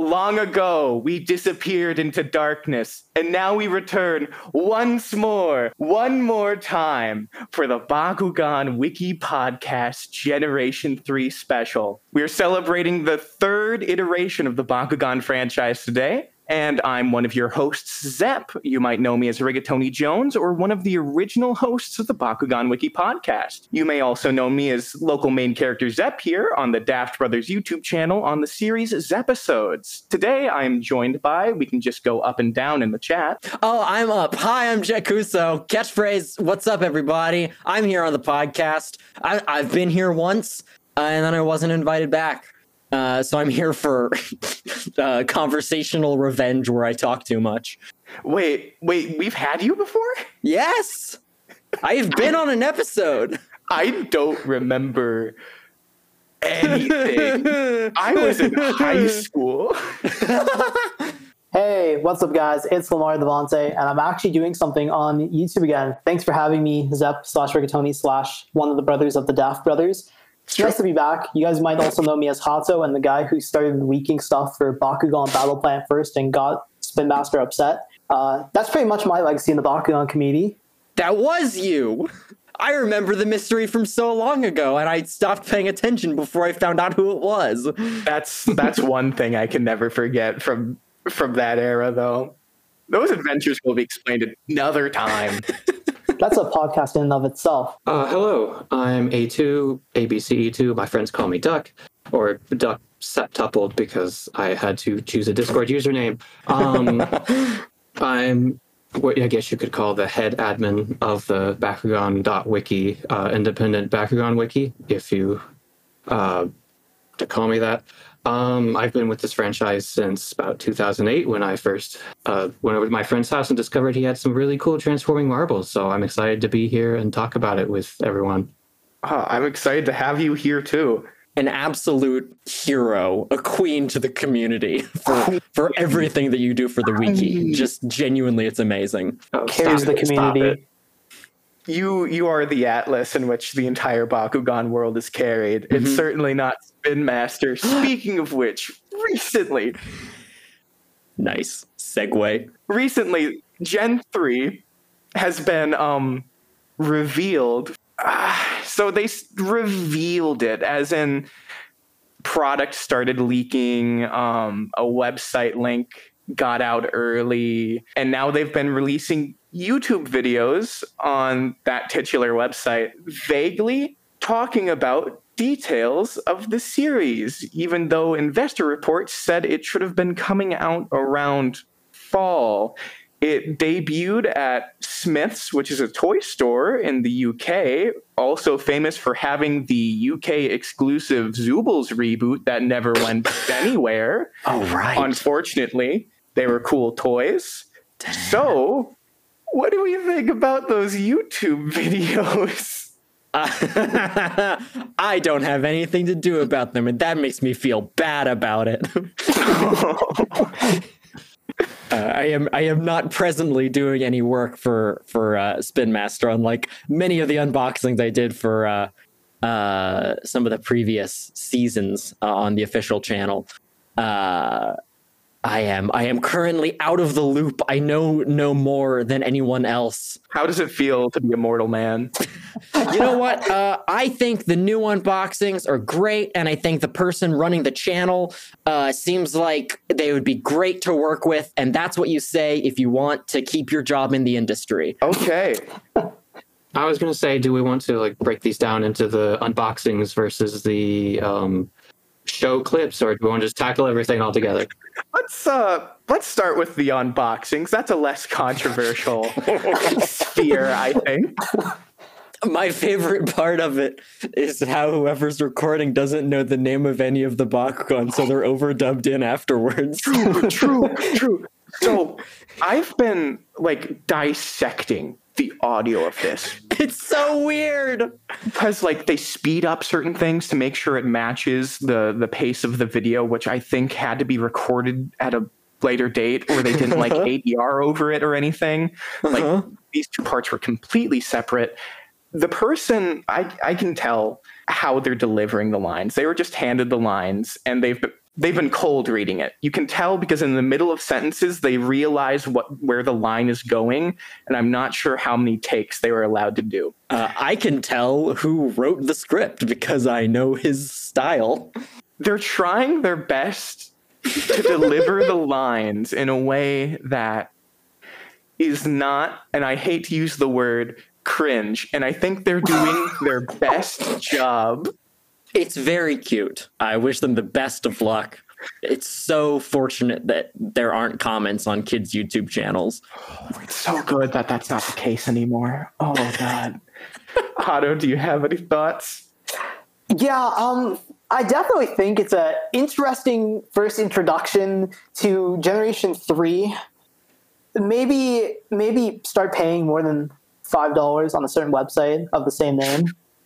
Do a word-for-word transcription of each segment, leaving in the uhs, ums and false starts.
long ago, we disappeared into darkness, and now we return once more, one more time, for the Bakugan Wiki Podcast Generation three special. We're celebrating the third iteration of the Bakugan franchise today, and I'm one of your hosts, Zep. You might know me as Rigatoni Jones, or one of the original hosts of the Bakugan Wiki podcast. You may also know me as local main character Zep here on the Daft Brothers YouTube channel on the series Zepisodes. Today, I'm joined by, we can just go up and down in the chat. Oh, I'm up. Hi, I'm Jet Kuso. Catchphrase, what's up, everybody? I'm here on the podcast. I, I've been here once, uh, and then I wasn't invited back. Uh, so I'm here for uh, conversational revenge where I talk too much. Wait, wait, we've had you before? Yes! I have been on an episode. I don't remember anything. I was in high school. Hey, what's up, guys? It's Lamar Devante, and I'm actually doing something on YouTube again. Thanks for having me, Zep slash Rigatoni slash one of the brothers of the Daft Brothers. It's nice to be back. You guys might also know me as Hato and the guy who started leaking stuff for Bakugan Battle Plan first and got Spin Master upset. Uh, that's pretty much my legacy in the Bakugan community. That was you! I remember the mystery from so long ago, and I stopped paying attention before I found out who it was. That's that's one thing I can never forget from from that era, though. Those adventures will be explained another time. That's a podcast in and of itself. Uh, hello, I'm A two, A B C E two. My friends call me Duck, or Duck septupled because I had to choose a Discord username. Um, I'm what I guess you could call the head admin of the Bakugan.wiki, uh, independent Bakugan wiki, if you uh, to call me that. Um, I've been with this franchise since about two thousand eight when I first uh, went over to my friend's house and discovered he had some really cool transforming marbles. So I'm excited to be here and talk about it with everyone. Oh, I'm excited to have you here too. An absolute hero, a queen to the community for, for everything that you do for the wiki. Just genuinely, it's amazing. Oh, Carries the it, community. You you are the atlas in which the entire Bakugan world is carried. Mm-hmm. It's certainly not Spin Master. Speaking of which, recently... Nice. Segue. Recently, Gen three has been um, revealed. Uh, so they s- revealed it, as in product started leaking, um, a website link got out early, and now they've been releasing YouTube videos on that titular website, vaguely talking about details of the series, even though investor reports said it should have been coming out around fall. It debuted at Smith's, which is a toy store in the U K, also famous for having the U K exclusive Zoobles reboot that never went anywhere. Oh, right. Unfortunately, they were cool toys. Damn. So, what do we think about those YouTube videos? Uh, I don't have anything to do about them, and that makes me feel bad about it. Uh, I am I am not presently doing any work for for uh, Spin Master, unlike many of the unboxings I did for uh, uh, some of the previous seasons uh, on the official channel. Uh, I am I am currently out of the loop. I know no more than anyone else. How does it feel to be a mortal man? You know what? Uh, I think the new unboxings are great, and I think the person running the channel uh, seems like they would be great to work with, and that's what you say if you want to keep your job in the industry. Okay. I was going to say, do we want to like break these down into the unboxings versus the um, show clips, or do we want to just tackle everything all together? Let's uh let's start with the unboxings. That's a less controversial sphere, I think. My favorite part of it is how whoever's recording doesn't know the name of any of the Bakugan, so they're overdubbed in afterwards. True, true, true. So I've been like dissecting the audio of this. It's so weird. Because like they speed up certain things to make sure it matches the the pace of the video, which I think had to be recorded at a later date, or they didn't like A D R over it or anything. Like uh-huh. These two parts were completely separate. The person, I, I can tell how they're delivering the lines. They were just handed the lines, and they've they've been cold reading it. You can tell because in the middle of sentences, they realize what where the line is going, and I'm not sure how many takes they were allowed to do. Uh, I can tell who wrote the script because I know his style. They're trying their best to deliver the lines in a way that is not, and I hate to use the word, cringe, and I think they're doing their best job. It's very cute. I wish them the best of luck. It's so fortunate that there aren't comments on kids' YouTube channels. It's so good that that's not the case anymore. Oh, God. Otto, do you have any thoughts? Yeah, um, I definitely think it's an interesting first introduction to Generation three. Maybe, maybe start paying more than five dollars on a certain website of the same name.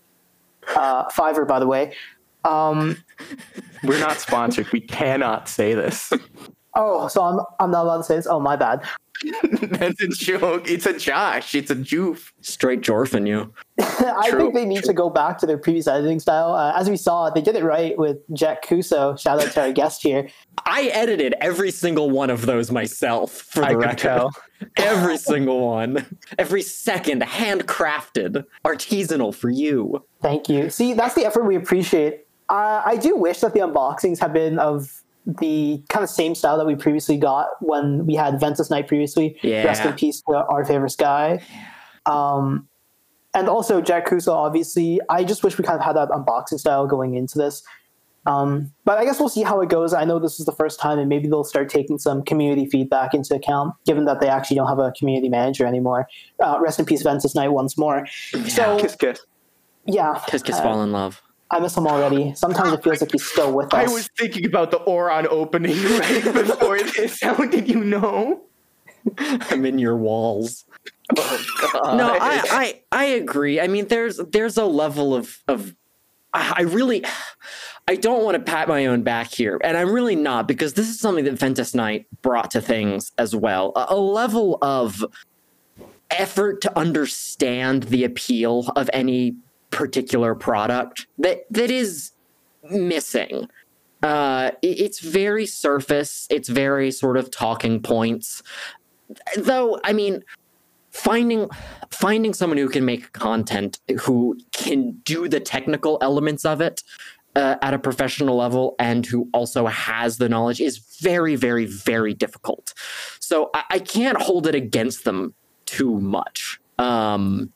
Uh, Fiverr, by the way. Um, We're not sponsored. We cannot say this. oh, so I'm I'm not allowed to say this? Oh, my bad. That's a joke. It's a Josh. It's a joof. Straight jorfing you. I True, think they need true. to go back to their previous editing style. Uh, as we saw, they did it right with Jack Kuso. Shout out to our guest here. I edited every single one of those myself, for the I could record. tell. Every single one. Every second, handcrafted, artisanal for you. Thank you. See, that's the effort we appreciate. Uh, I do wish that the unboxings have been of the kind of same style that we previously got when we had Ventus Night previously. Yeah. Rest in peace to our favorite guy. Um, and also Jack Kuso, obviously. I just wish we kind of had that unboxing style going into this. Um, but I guess we'll see how it goes. I know this is the first time, and maybe they'll start taking some community feedback into account, given that they actually don't have a community manager anymore. Uh, rest in peace, Ventus Night, once more. So, Kiss, kiss. yeah. Kiss, kiss, uh, fall in love. I miss him already. Sometimes it feels like he's still with us. I was thinking about the Oron opening right before this. How did you know? I'm in your walls. Oh, God. No, I, I I agree. I mean, there's there's a level of of I really I don't want to pat my own back here, and I'm really not, because this is something that Ventus Night brought to things as well. A, a level of effort to understand the appeal of any particular product that that is missing. Uh, it, it's very surface. It's very sort of talking points. Though, I mean, finding finding someone who can make content, who can do the technical elements of it uh, at a professional level, and who also has the knowledge is very, very, very difficult. So I, I can't hold it against them too much. Um,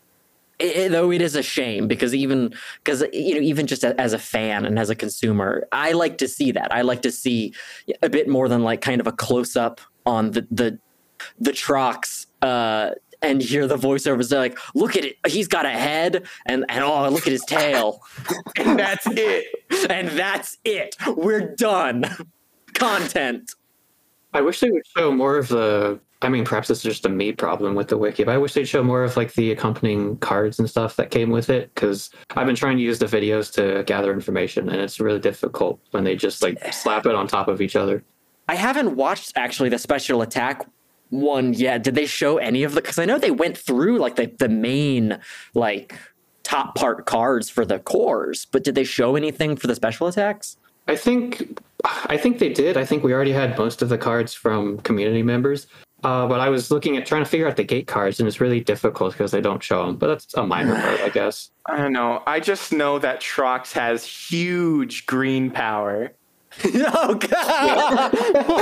It, though it is a shame, because even because you know even just as a fan and as a consumer, I like to see that. I like to see a bit more than like kind of a close up on the the the Trox uh, and hear the voiceovers. They're like, look at it, he's got a head, and and oh, look at his tail, And that's it. and that's it. We're done. Content. I wish they would show more of the. I mean, perhaps this is just a me problem with the wiki, but I wish they'd show more of like the accompanying cards and stuff that came with it, because I've been trying to use the videos to gather information, and it's really difficult when they just like slap it on top of each other. I haven't watched actually the special attack one yet. Did they show any of the? Because I know they went through like the the main like top part cards for the cores, but did they show anything for the special attacks? I think, I think they did. I think we already had most of the cards from community members. Uh, but I was looking at trying to figure out the gate cards, and it's really difficult because they don't show them. But that's a minor part, I guess. I don't know. I just know that Trox has huge green power. Oh god!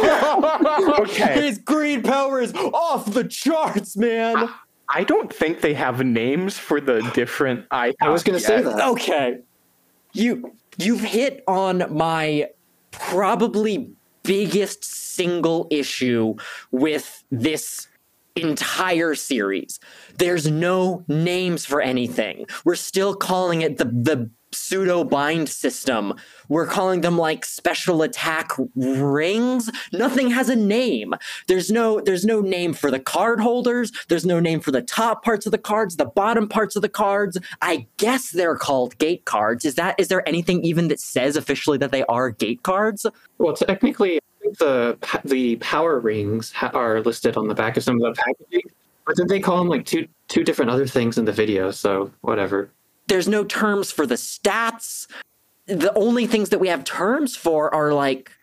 Okay. His green power is off the charts, man. I don't think they have names for the different icons. I was going to say yet. that. Okay, you you've hit on my probably biggest single issue with this entire series. There's no names for anything. We're still calling it the the pseudo bind system. We're calling them like special attack rings. Nothing has a name. There's no there's no name for the card holders. There's no name for the top parts of the cards, the bottom parts of the cards. I guess they're called gate cards. Is that is there anything even that says officially that they are gate cards? Well, technically, I think the the power rings ha- are listed on the back of some of the packaging, but then they call them like two two different other things in the video. So whatever. There's no terms for the stats. The only things that we have terms for are like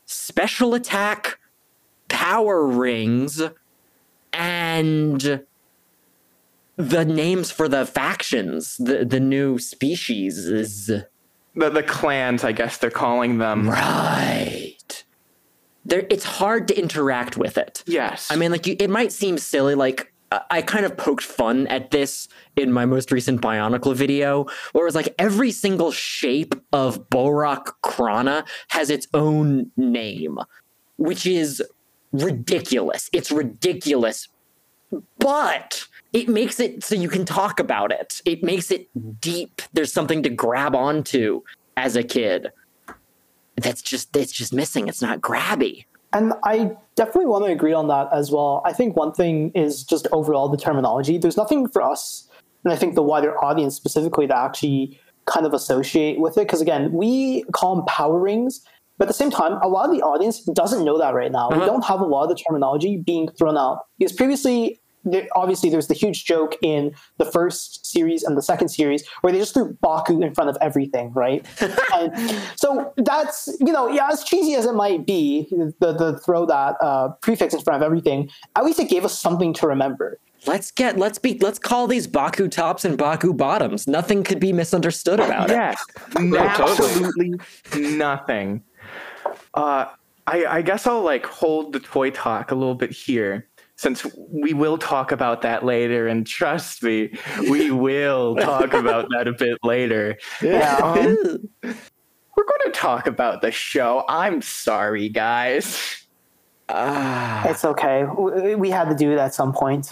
special attack, power rings, and the names for the factions, the, the new species is... The, the clans, I guess they're calling them. Right. There, it's hard to interact with it. Yes. I mean, like, you, it might seem silly, like, I kind of poked fun at this in my most recent Bionicle video, where it was like every single shape of Borak Krana has its own name, which is ridiculous. It's ridiculous, but it makes it so you can talk about it. It makes it deep. There's something to grab onto as a kid. That's just, that's just missing. It's not grabby. And I definitely want to agree on that as well. I think one thing is just overall the terminology. There's nothing for us, and I think the wider audience specifically, to actually kind of associate with it. Because again, we call them power rings, but at the same time, a lot of the audience doesn't know that right now. Uh-huh. We don't have a lot of the terminology being thrown out. Because previously, there, obviously, there's the huge joke in the first series and the second series where they just threw Baku in front of everything, right? And so that's, you know, yeah, as cheesy as it might be, the, the throw that uh, prefix in front of everything, at least it gave us something to remember. Let's get, let's be, let's call these Baku tops and Baku bottoms. Nothing could be misunderstood about yes, it. Yes, absolutely nothing. Uh, I, I guess I'll like hold the toy talk a little bit here, since we will talk about that later, and trust me, we will talk about that a bit later. Yeah. Um, we're going to talk about the show. I'm sorry, guys. Uh, it's okay. We, we had to do it at some point.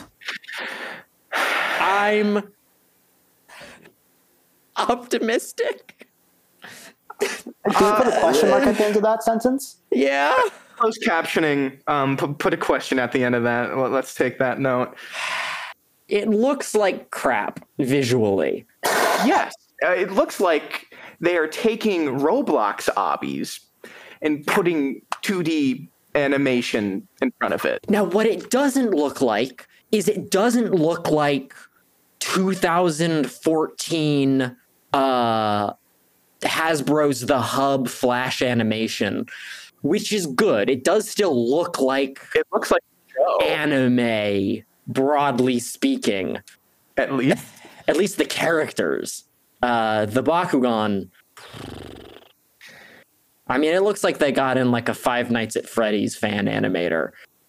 I'm optimistic. Can you put a question mark at the end of that sentence? Yeah. Closed captioning, um, p- put a question at the end of that. Well, let's take that note. It looks like crap visually. Yes, uh, it looks like they are taking Roblox obbies and putting two D animation in front of it. Now, what it doesn't look like is it doesn't look like two thousand fourteen uh, Hasbro's The Hub Flash animation, which is good. It does still look like it looks like anime, broadly speaking. At least, at least the characters. Uh, the Bakugan. I mean, it looks like they got in like a Five Nights at Freddy's fan animator.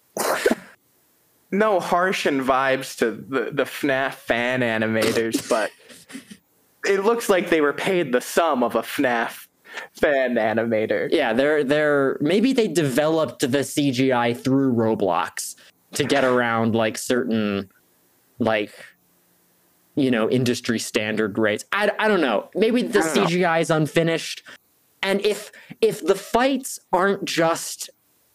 No Harshen vibes to the, the F N A F fan animators, but it looks like they were paid the sum of a F N A F fan animator. Yeah, they're they're maybe they developed the C G I through Roblox to get around like certain like you know industry standard rates. I, I don't know. Maybe the C G I is unfinished. And if if the fights aren't just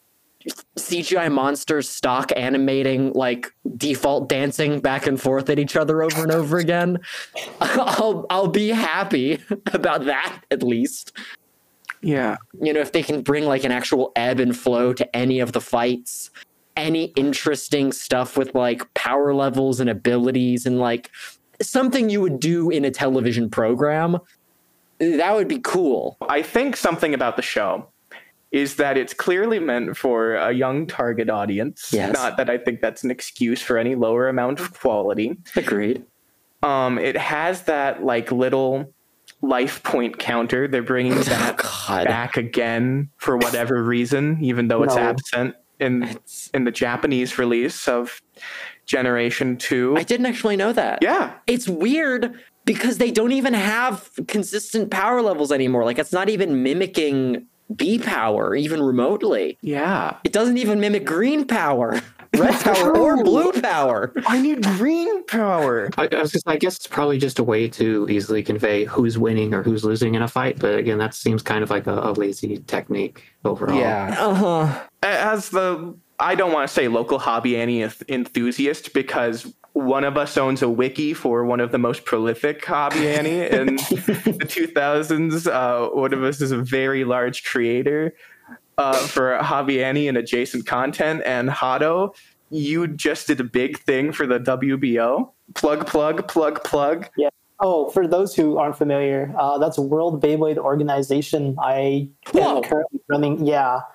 C G I monsters stock animating like default dancing back and forth at each other over and over again, I'll I'll be happy about that at least. Yeah. You know, if they can bring like an actual ebb and flow to any of the fights, any interesting stuff with like power levels and abilities and like something you would do in a television program, that would be cool. I think something about the show is that it's clearly meant for a young target audience. Yes. Not that I think that's an excuse for any lower amount of quality. Agreed. Um, it has that like little life point counter. They're bringing that oh, back again for whatever reason, even though it's no. absent in It's... in the Japanese release of Generation two. I didn't actually know that. Yeah. It's weird because they don't even have consistent power levels anymore. Like it's not even mimicking B power, even remotely. Yeah. It doesn't even mimic green power, red power, or blue power. I need green power. I, I, was just, I guess it's probably just a way to easily convey who's winning or who's losing in a fight. But again, that seems kind of like a, a lazy technique overall. Yeah. Uh-huh. As the, I don't want to say local hobby Annie enthusiast because one of us owns a wiki for one of the most prolific hobby Annie in the two thousands. Uh, one of us is a very large creator uh, for hobby Annie and adjacent content. And Hado, you just did a big thing for the W B O. Plug, plug, plug, plug. Yeah. Oh, for those who aren't familiar, uh, that's World Beyblade Organization. I Whoa. am currently running. Yeah.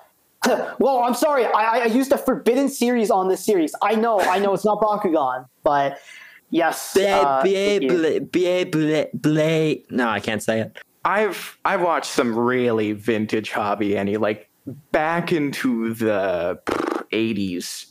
Well, I'm sorry. I, I used a forbidden series on this series. I know, I know, it's not Bakugan, but yes. Blah, uh, blah, thank you. blah, blah, blah, blah. No, I can't say it. I've I've watched some really vintage hobby, Annie, like back into the eighties,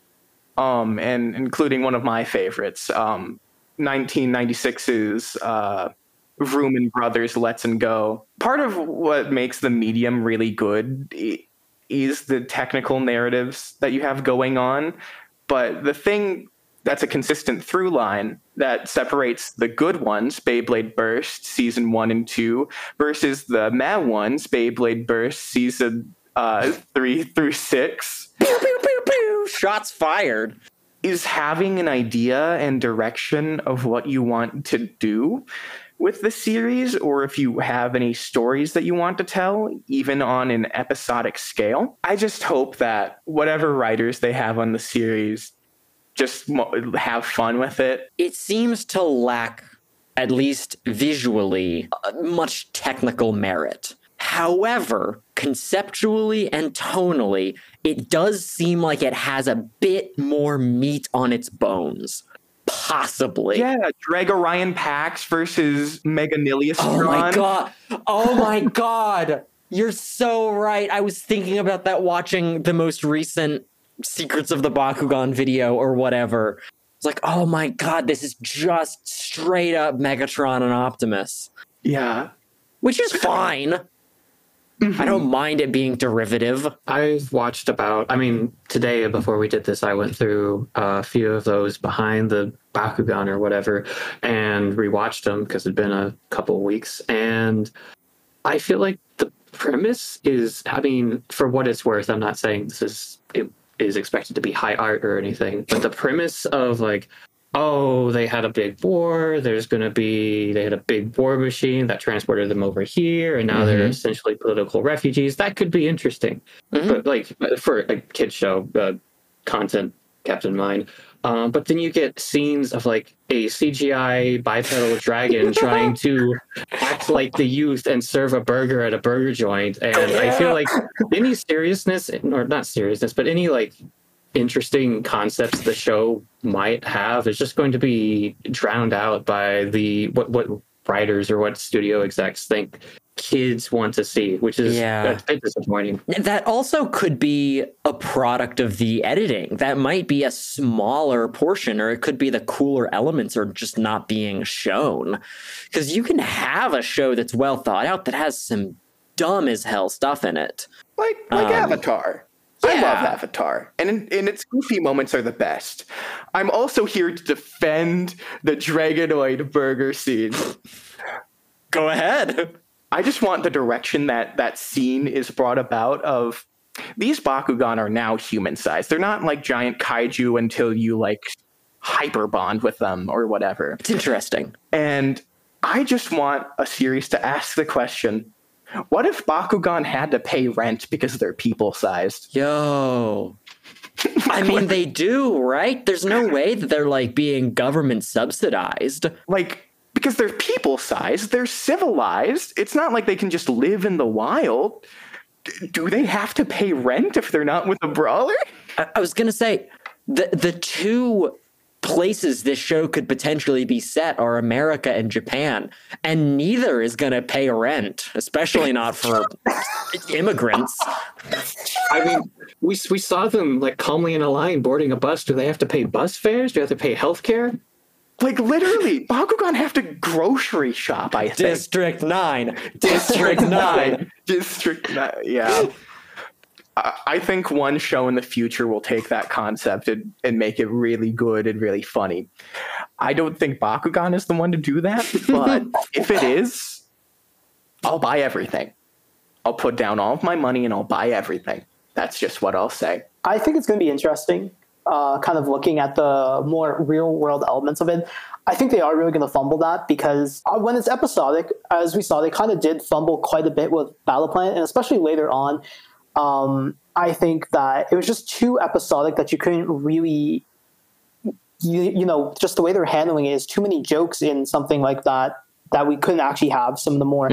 um, and including one of my favorites, um, nineteen ninety-six's uh, Vrooman Brothers Let's and Go. Part of what makes the medium really good i- is the technical narratives that you have going on, but the thing that's a consistent through line that separates the good ones, Beyblade Burst season one and two, versus the mad ones, Beyblade Burst season uh, three through six, Pew, pew, pew, pew. Shots fired. is having an idea and direction of what you want to do with the series, or if you have any stories that you want to tell, even on an episodic scale. I just hope that whatever writers they have on the series just mo- have fun with it. It seems to lack, at least visually, uh, much technical merit. However, conceptually and tonally, it does seem like it has a bit more meat on its bones. Possibly. Yeah, Drag Orion Pax versus Meganilius. Oh my god. Oh my god. You're so right. I was thinking about that watching the most recent Secrets of the Bakugan video or whatever. It's like, oh my god, this is just straight up Megatron and Optimus. Yeah. Which is fine. I don't mind it being derivative. I've watched about, I mean, today before we did this, I went through a few of those behind the Bakugan or whatever and rewatched them because it'd been a couple of weeks. And I feel like the premise is, I mean, for what it's worth, I'm not saying this is, it is expected to be high art or anything, but the premise of like, oh, they had a big war, there's going to be, they had a big war machine that transported them over here, and now Mhm. they're essentially political refugees. That could be interesting. Mhm. But like for a kid show, uh, content kept in mind. Um, but then you get scenes of like a C G I bipedal dragon trying to act like the youth and serve a burger at a burger joint. And I feel like any seriousness, or not seriousness, but any like interesting concepts the show might have is just going to be drowned out by the what what writers or what studio execs think kids want to see, which is Yeah. a bit disappointing. That also could be a product of the editing. That might be a smaller portion, or it could be the cooler elements are just not being shown. Because you can have a show that's well thought out that has some dumb as hell stuff in it. Like like Um, Avatar. I yeah. love Avatar, and in, and its goofy moments are the best. I'm also here to defend the Dragonoid burger scene. Go ahead. I just want the direction that that scene is brought about of these Bakugan are now human sized. They're not like giant kaiju until you like hyper bond with them or whatever. It's interesting. And I just want a series to ask the question, what if Bakugan had to pay rent because they're people sized? Yo. I mean, they do, right? There's no way that they're like being government subsidized. Like, because they're people sized, they're civilized. It's not like they can just live in the wild. D- Do they have to pay rent if they're not with a brawler? I, I was going to say the the two places this show could potentially be set are America and Japan, and neither is going to pay rent, especially not for immigrants. I mean, we we saw them like calmly in a line boarding a bus. Do they have to pay bus fares? Do they have to pay health care? Like, literally, Bakugan have to grocery shop, I think. District nine. District nine. District nine, yeah. I I think one show in the future will take that concept and, and make it really good and really funny. I don't think Bakugan is the one to do that, but if it is, I'll buy everything. I'll put down all of my money and I'll buy everything. That's just what I'll say. I think it's going to be interesting, uh, kind of looking at the more real world elements of it. I think they are really going to fumble that because uh, when it's episodic, as we saw, they kind of did fumble quite a bit with Battle Planet, and especially later on. Um, I think that it was just too episodic that you couldn't really, you, you know, just the way they're handling it is too many jokes in something like that that we couldn't actually have some of the more Mhm.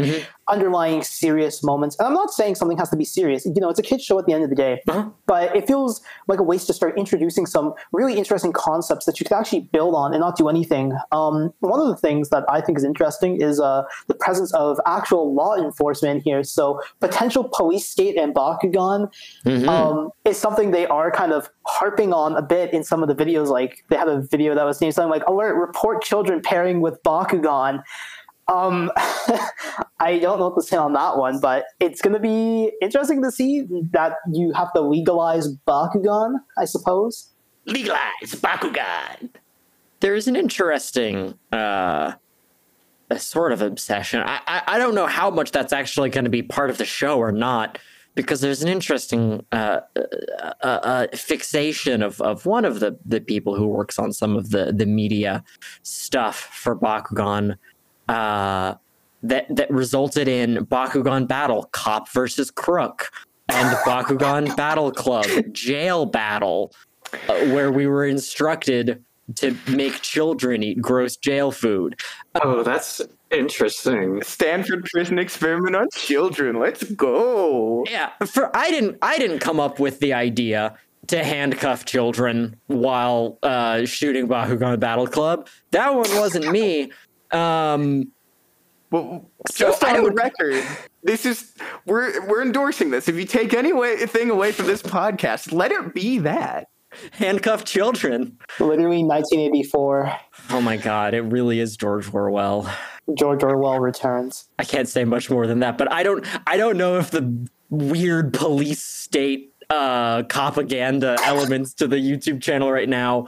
underlying serious moments. And I'm not saying something has to be serious. You know, it's a kid's show at the end of the day. Uh-huh. But it feels like a waste to start introducing some really interesting concepts that you could actually build on and not do anything. Um, one of the things that I think is interesting is uh, the presence of actual law enforcement here. So potential police state and Bakugan Mm-hmm. um, is something they are kind of harping on a bit in some of the videos. Like they have a video that was named something like "Alert: Report children pairing with Bakugan." Um, I don't know what to say on that one, but it's going to be interesting to see that you have to legalize Bakugan, I suppose. Legalize Bakugan. There's an interesting uh, a sort of obsession. I, I I don't know how much that's actually going to be part of the show or not, because there's an interesting uh, uh, uh, fixation of, of one of the, the people who works on some of the, the media stuff for Bakugan uh, that that resulted in Bakugan Battle, Cop versus Crook, and Bakugan Battle Club, Jail Battle, uh, where we were instructed to make children eat gross jail food. Oh, that's interesting. Stanford Prison Experiment on Children. Let's go. Yeah, for I didn't I didn't come up with the idea to handcuff children while uh, shooting Bakugan Battle Club. That one wasn't me. Um, Well, So just I on the don't- record, this is we're we're endorsing this. If you take anything away from this podcast, let it be that. handcuff children. Literally nineteen eighty-four, Oh my god, it really is George Orwell. George Orwell returns. I can't say much more than that, but I don't I don't know if the weird police state uh propaganda elements to the YouTube channel right now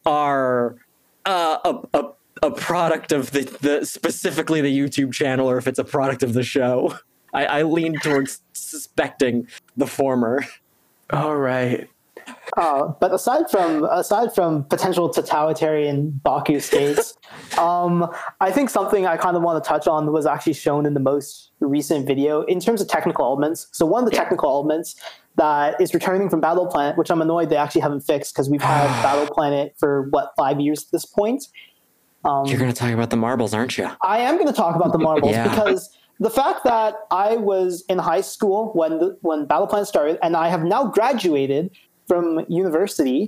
are uh, a, a a product of the, the specifically the YouTube channel, or if it's a product of the show. I, I lean towards suspecting the former. All right. Uh, but aside from aside from potential totalitarian Baku states, um, I think something I kind of want to touch on was actually shown in the most recent video in terms of technical elements. So one of the technical elements that is returning from Battle Planet, which I'm annoyed they actually haven't fixed because we've had Battle Planet for what five years at this point. Um, You're going to talk about the marbles, aren't you? I am going to talk about the marbles Yeah. because the fact that I was in high school when the, when Battle Planet started, and I have now graduated from university,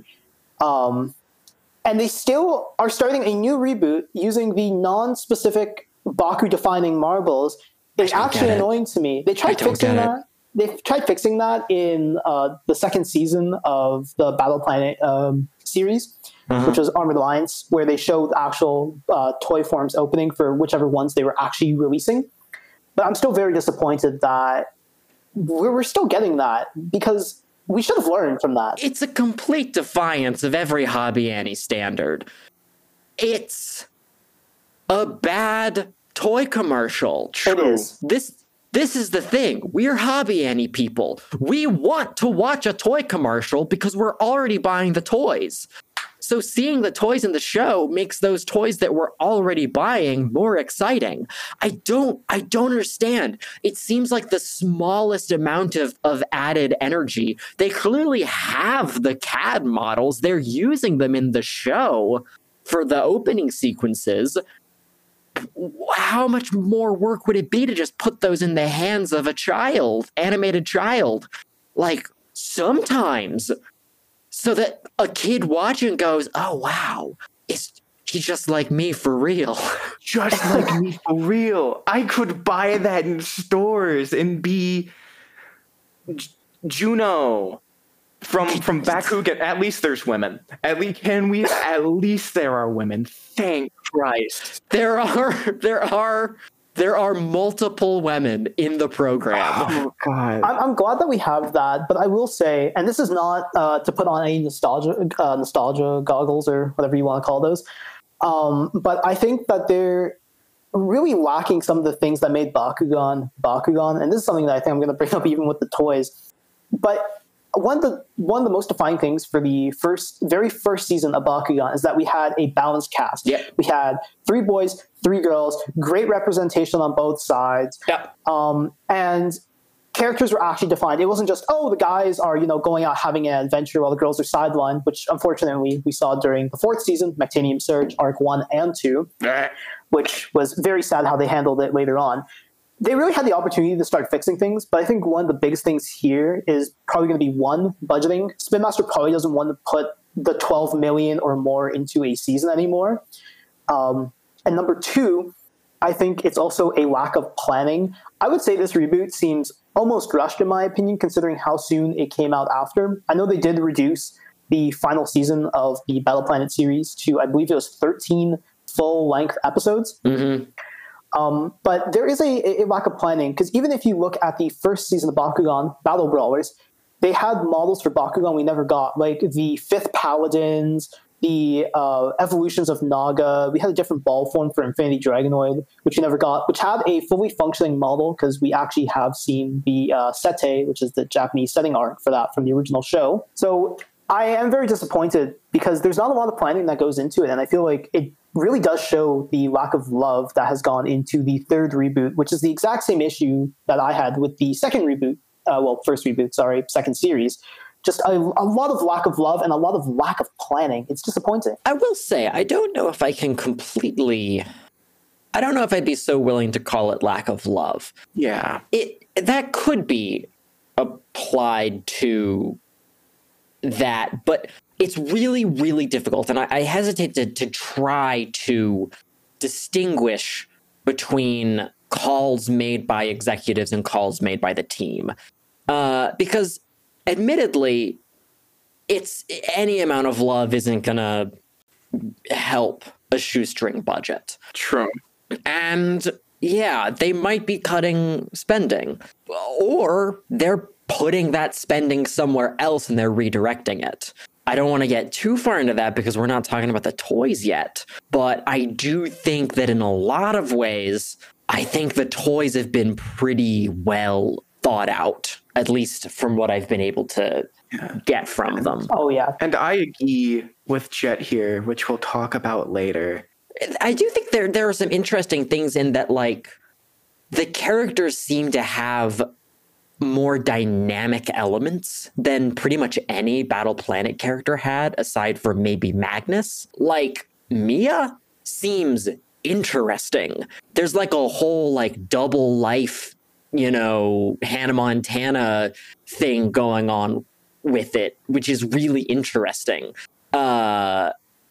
um, and they still are starting a new reboot using the non-specific Baku-defining marbles is don't actually get it. annoying to me. They I tried don't fixing get it. that. They've tried fixing that in uh, the second season of the Battle Planet um, series, Uh-huh. which was Armored Alliance, where they showed actual uh, toy forms opening for whichever ones they were actually releasing. But I'm still very disappointed that we're, we're still getting that because we should have learned from that. It's a complete defiance of every Hobby Annie standard. It's a bad toy commercial. It is. This this is the thing. We're Hobby Annie people. We want to watch a toy commercial because we're already buying the toys. So seeing the toys in the show makes those toys that we're already buying more exciting. I don't I don't understand. It seems like the smallest amount of, of added energy. They clearly have the C A D models. They're using them in the show for the opening sequences. How much more work would it be to just put those in the hands of a child, animated child? Like, sometimes. So that a kid watching goes, oh, wow, is he just like me for real? Just like me for real. I could buy that in stores and be J- Juno from from Bakugan. At least there's women. At least can we? At least there are women. Thank Christ. There are, there are, there are multiple women in the program. Oh God. I'm, I'm glad that we have that, but I will say, and this is not uh, to put on any nostalgia uh, nostalgia goggles or whatever you want to call those, um, but I think that they're really lacking some of the things that made Bakugan Bakugan, and this is something that I think I'm going to bring up even with the toys. But one of the one of the most defining things for the first very first season of Bakugan is that we had a balanced cast. Yeah. We had three boys, three girls, great representation on both sides. Yep. Um, and characters were actually defined. It wasn't just, oh, the guys are, you know, going out having an adventure while the girls are sidelined, which unfortunately we saw during the fourth season, Mectanium Surge, Arc one and two, which was very sad how they handled it later on. they really had the opportunity to start fixing things, but I think one of the biggest things here is probably going to be one, budgeting. Spin Master probably doesn't want to put the twelve million or more into a season anymore. Um, and number two, I think it's also a lack of planning. I would say this reboot seems almost rushed in my opinion, considering how soon it came out after. I know they did reduce the final season of the Battle Planet series to, I believe it was thirteen full-length episodes. Mm-hmm. Um, but there is a, a lack of planning, because even if you look at the first season of Bakugan, Battle Brawlers, they had models for Bakugan we never got, like the fifth Paladins, the uh, evolutions of Naga. We had a different ball form for Infinity Dragonoid, which we never got, which had a fully functioning model, because we actually have seen the uh, Sete, which is the Japanese setting art for that from the original show. So I am very disappointed, because there's not a lot of planning that goes into it, and I feel like it really does show the lack of love that has gone into the third reboot, which is the exact same issue that I had with the second reboot, uh, well, first reboot, sorry, second series. Just a, a lot of lack of love and a lot of lack of planning. It's disappointing. I will say, I don't know if I can completely... I don't know if I'd be so willing to call it lack of love. Yeah. It that could be applied to that, but it's really, really difficult. And I, I hesitate to, to try to distinguish between calls made by executives and calls made by the team. Uh, because admittedly, it's any amount of love isn't going to help a shoestring budget. True. And yeah, they might be cutting spending, or they're putting that spending somewhere else and they're redirecting it. I don't want to get too far into that because we're not talking about the toys yet, but I do think that in a lot of ways, I think the toys have been pretty well thought out, at least from what I've been able to Yeah. get from them. Oh, yeah. And I agree with Jet here, which we'll talk about later. I do think there there are some interesting things in that, like, the characters seem to have more dynamic elements than pretty much any Battle Planet character had, aside from maybe Magnus. Like, Mia seems interesting. There's like a whole like double life, you know, Hannah Montana thing going on with it, which is really interesting. Uh,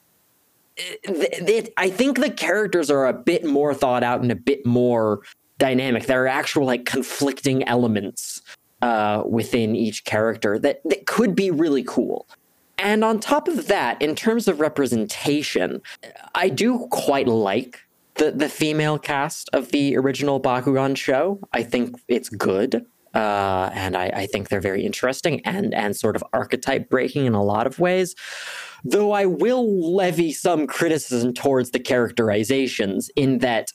it, it, I think the characters are a bit more thought out and a bit more dynamic. There are actual like conflicting elements uh, within each character that, that could be really cool. And on top of that, in terms of representation, I do quite like the, the female cast of the original Bakugan show. I think it's good. Uh, and I, I think they're very interesting and, and sort of archetype breaking in a lot of ways. Though I will levy some criticism towards the characterizations in that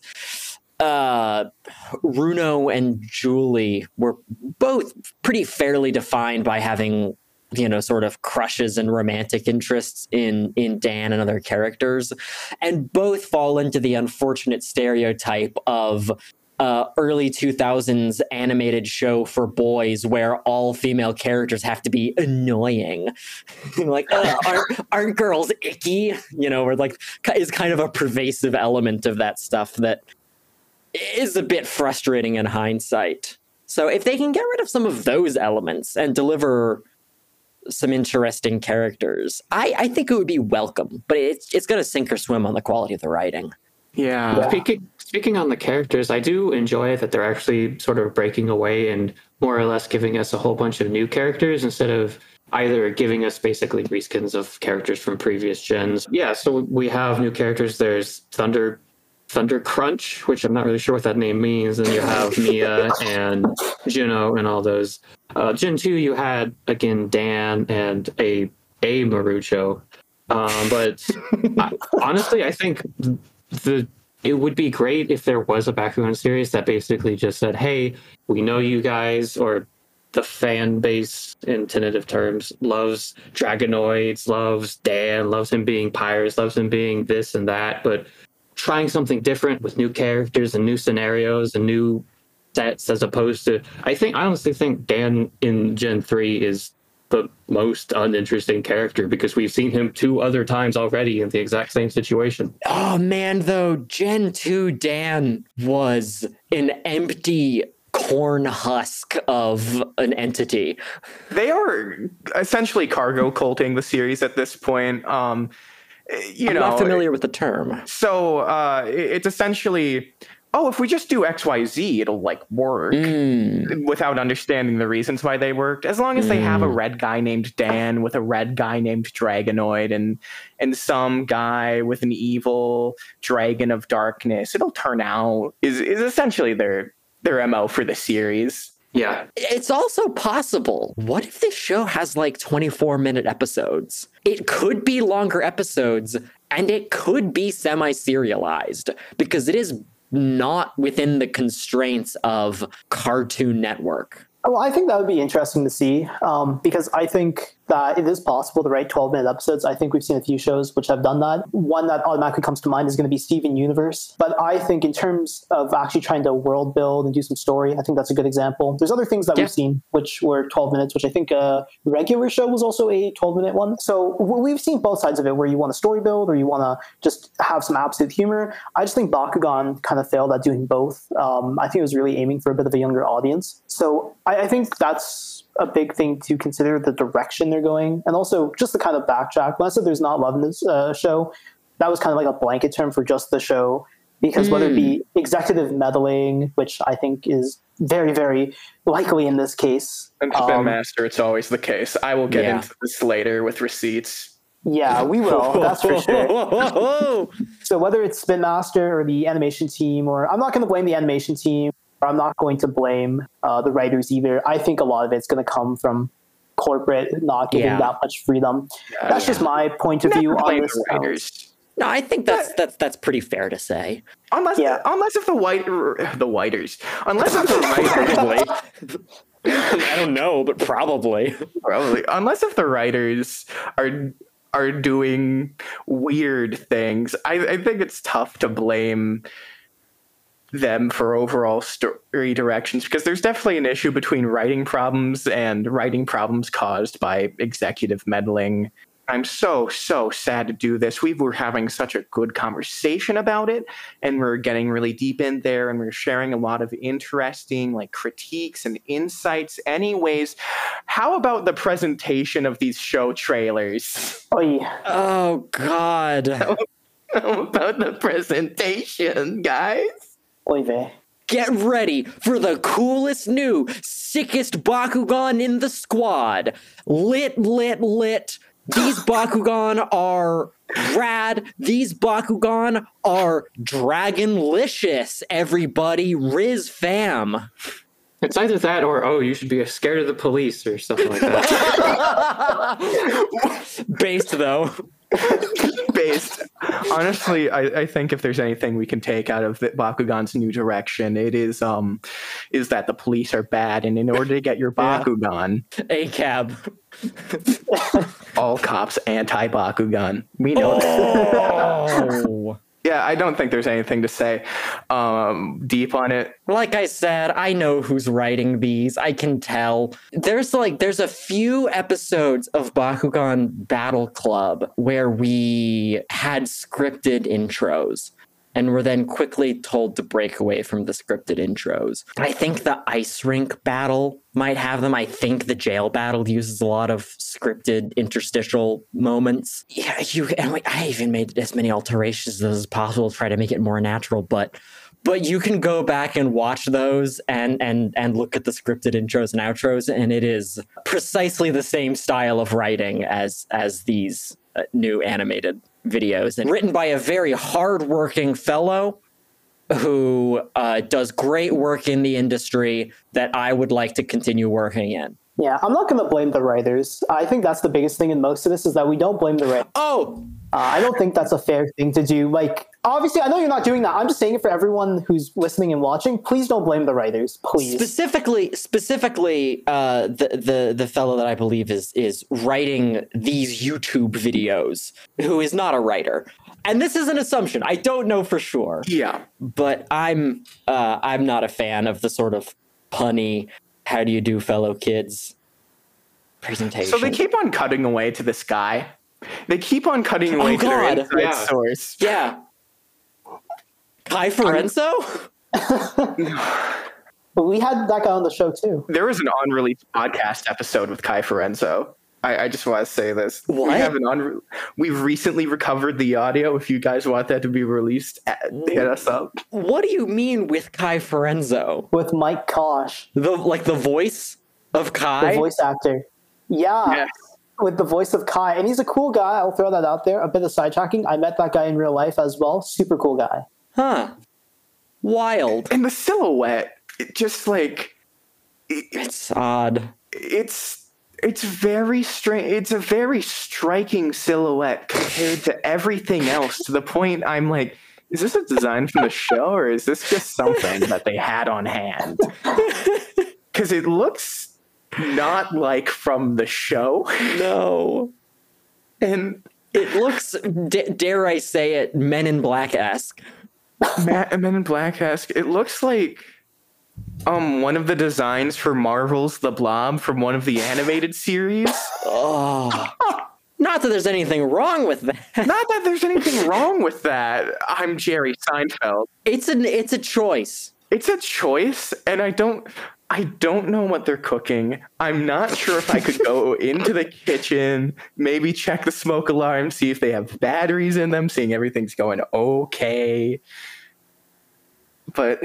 uh, Runo and Julie were both pretty fairly defined by having, you know, sort of crushes and romantic interests in, in Dan and other characters, and both fall into the unfortunate stereotype of Uh, early two thousands animated show for boys where all female characters have to be annoying. Like, uh, aren't, aren't girls icky? You know, or like is kind of a pervasive element of that stuff that is a bit frustrating in hindsight. So if they can get rid of some of those elements and deliver some interesting characters, I, I think it would be welcome, but it's, it's going to sink or swim on the quality of the writing. Yeah. Yeah. Speaking speaking on the characters, I do enjoy that they're actually sort of breaking away and more or less giving us a whole bunch of new characters instead of either giving us basically reskins of characters from previous gens. Yeah, so we have new characters. There's Thunder Thunder Crunch, which I'm not really sure what that name means, and you have Mia and Juno and all those. Uh, Gen two, you had again Dan and a a Marucho, um, but I, honestly, I think. The it would be great if there was a Bakugan series that basically just said, hey, we know you guys, or the fan base in tentative terms, loves Dragonoids, loves Dan, loves him being Pyrus, loves him being this and that, but trying something different with new characters and new scenarios and new sets as opposed to... I think I honestly think Dan in Gen three is the most uninteresting character because we've seen him two other times already in the exact same situation. Oh man, though, Gen two Dan was an empty corn husk of an entity. They are essentially cargo culting the series at this point. Um, you I'm know, not familiar with the term. So uh, it's essentially, oh, if we just do X Y Z, it'll like work Mm. without understanding the reasons why they worked. As long as they have a red guy named Dan with a red guy named Dragonoid and and some guy with an evil dragon of darkness, it'll turn out is is essentially their their M O for the series. Yeah. It's also possible. What if this show has like twenty-four minute episodes? It could be longer episodes and it could be semi-serialized because it is not within the constraints of Cartoon Network. Well, I think that would be interesting to see um, because I think that it is possible to write twelve minute episodes. I think we've seen a few shows which have done that. One that automatically comes to mind is going to be Steven Universe. But I think in terms of actually trying to world build and do some story, I think that's a good example. There's other things that Yeah. we've seen which were twelve minutes, which I think a regular show was also a twelve minute one. So w- we've seen both sides of it where you want a story build or you want to just have some absolute humor. I just think Bakugan kind of failed at doing both. Um, I think it was really aiming for a bit of a younger audience. So I, I think that's a big thing to consider, the direction they're going, and also just the kind of backtrack. When I said there's not love in this uh, show, that was kind of like a blanket term for just the show, because mm. whether it be executive meddling, which I think is very, very likely in this case. And Spin um, Master, it's always the case. I will get yeah. into this later with receipts. Yeah, we will. That's for sure. So whether it's Spin Master or the animation team, or I'm not going to blame the animation team, I'm not going to blame uh, the writers either. I think a lot of it's going to come from corporate not giving yeah. that much freedom. Yeah, that's yeah. just my point of Never view on this. The writers. No, I think that's that's that's pretty fair to say. Unless, yeah. unless if the white the whiters, unless if the writers, I don't know, but probably, probably, unless if the writers are are doing weird things, I, I think it's tough to blame them for overall story directions, because there's definitely an issue between writing problems and writing problems caused by executive meddling. I'm so, so sad to do this. We were having such a good conversation about it, and we're getting really deep in there, and we're sharing a lot of interesting like critiques and insights. Anyways, how about the presentation of these show trailers? Oh, yeah. Oh, God. How, how about the presentation, guys? Oy vey. Get ready for the coolest new, sickest Bakugan in the squad. Lit, lit, lit. These Bakugan are rad. These Bakugan are dragonlicious, everybody. Riz fam. It's either that or, oh, you should be scared of the police or something like that. Based, though. Based. Honestly, I, I think if there's anything we can take out of the Bakugan's new direction, it is um is that the police are bad, and in order to get your Bakugan, A C A B, all cops anti-Bakugan. We know oh. that. Yeah, I don't think there's anything to say um, deep on it. Like I said, I know who's writing these. I can tell. There's like there's a few episodes of Bakugan Battle Club where we had scripted intros and were then quickly told to break away from the scripted intros. I think the ice rink battle might have them. I think the jail battle uses a lot of scripted interstitial moments. Yeah, you and we, I even made as many alterations as possible to try to make it more natural, but but you can go back and watch those and and and look at the scripted intros and outros, and it is precisely the same style of writing as as these uh, new animated videos, and written by a very hardworking fellow who uh, does great work in the industry that I would like to continue working in. Yeah, I'm not going to blame the writers. I think that's the biggest thing in most of this is that we don't blame the writers. Oh! Uh, I don't think that's a fair thing to do. Like, obviously, I know you're not doing that. I'm just saying it for everyone who's listening and watching. Please don't blame the writers, please. Specifically, specifically, uh, the the the fellow that I believe is is writing these YouTube videos, who is not a writer. And this is an assumption. I don't know for sure. Yeah, but I'm uh, I'm not a fan of the sort of punny, how do you do, fellow kids presentation. So they keep on cutting away to the sky. They keep on cutting away Oh, to their God. inside Yeah. source. Yeah. Kai Forenzo? But we had that guy on the show too. There was an unreleased podcast episode with Kai Forenzo. I, I just want to say this. What? We have an unre- We've recently recovered the audio. If you guys want that to be released, uh, hit us up. What do you mean with Kai Forenzo? With Mike Kosh, The like the voice of the Kai? voice actor. Yeah, Yes. with the voice of Kai. And he's a cool guy. I'll throw that out there. A bit of sidetracking. I met that guy in real life as well. Super cool guy. Huh. Wild. And the silhouette, it just like it, It's odd. it's it's very strange. It's a very striking silhouette compared to everything else. To the point I'm like, is this a design from the show, or is this just something that they had on hand? Because it looks not like from the show, No. and It looks, d- dare I say it, Men in Black-esque. Matt Men in Black-esque. It looks like um one of the designs for Marvel's The Blob from one of the animated series. Oh. Not that there's anything wrong with that. Not that there's anything wrong with that. I'm Jerry Seinfeld. It's an it's a choice. It's a choice, and I don't I don't know what they're cooking. I'm not sure if I could go into the kitchen, maybe check the smoke alarm, see if they have batteries in them, seeing everything's going okay. But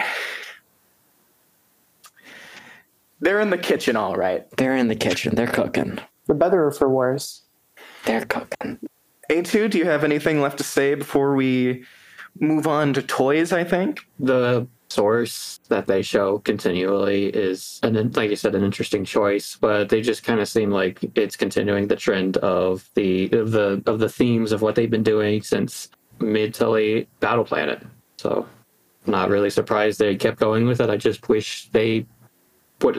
they're in the kitchen all right. They're in the kitchen. They're cooking. For better or for worse. They're cooking. A two, do you have anything left to say before we move on to toys, I think? The source that they show continually is, an, like you said, an interesting choice, but they just kind of seem like it's continuing the trend of the of the of the themes of what they've been doing since mid to late Battle Planet. So, I'm not really surprised they kept going with it. I just wish they would.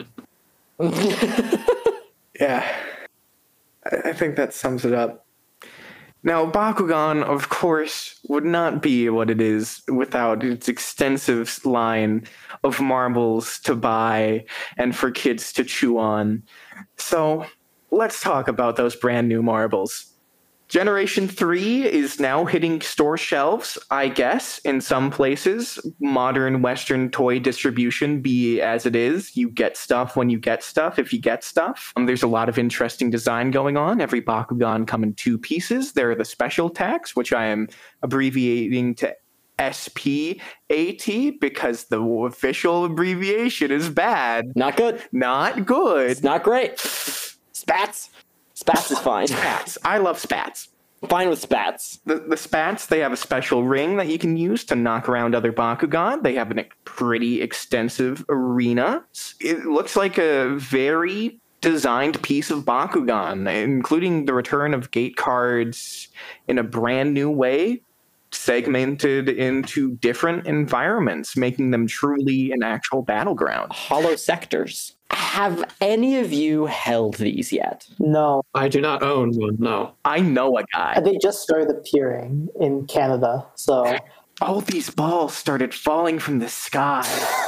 Yeah. I I think that sums it up. Now, Bakugan, of course, would not be what it is without its extensive line of marbles to buy and for kids to chew on. So, let's talk about those brand new marbles. Generation three is now hitting store shelves, I guess, in some places. Modern Western toy distribution be as it is. You get stuff when you get stuff, if you get stuff. Um, there's a lot of interesting design going on. Every Bakugan come in two pieces. There are the special attacks, which I am abbreviating to S P A T because the official abbreviation is bad. Not good. Not good. It's not great. Spats. Spats is fine. Spats. I love spats. Fine with spats. The, the spats, they have a special ring that you can use to knock around other Bakugan. They have a pretty extensive arena. It looks like a very designed piece of Bakugan, including the return of gate cards in a brand new way, segmented into different environments, making them truly an actual battleground. Hollow sectors. Have any of you held these yet? No. I do not own one. No. I know a guy. They just started appearing in Canada. So All these balls started falling from the sky.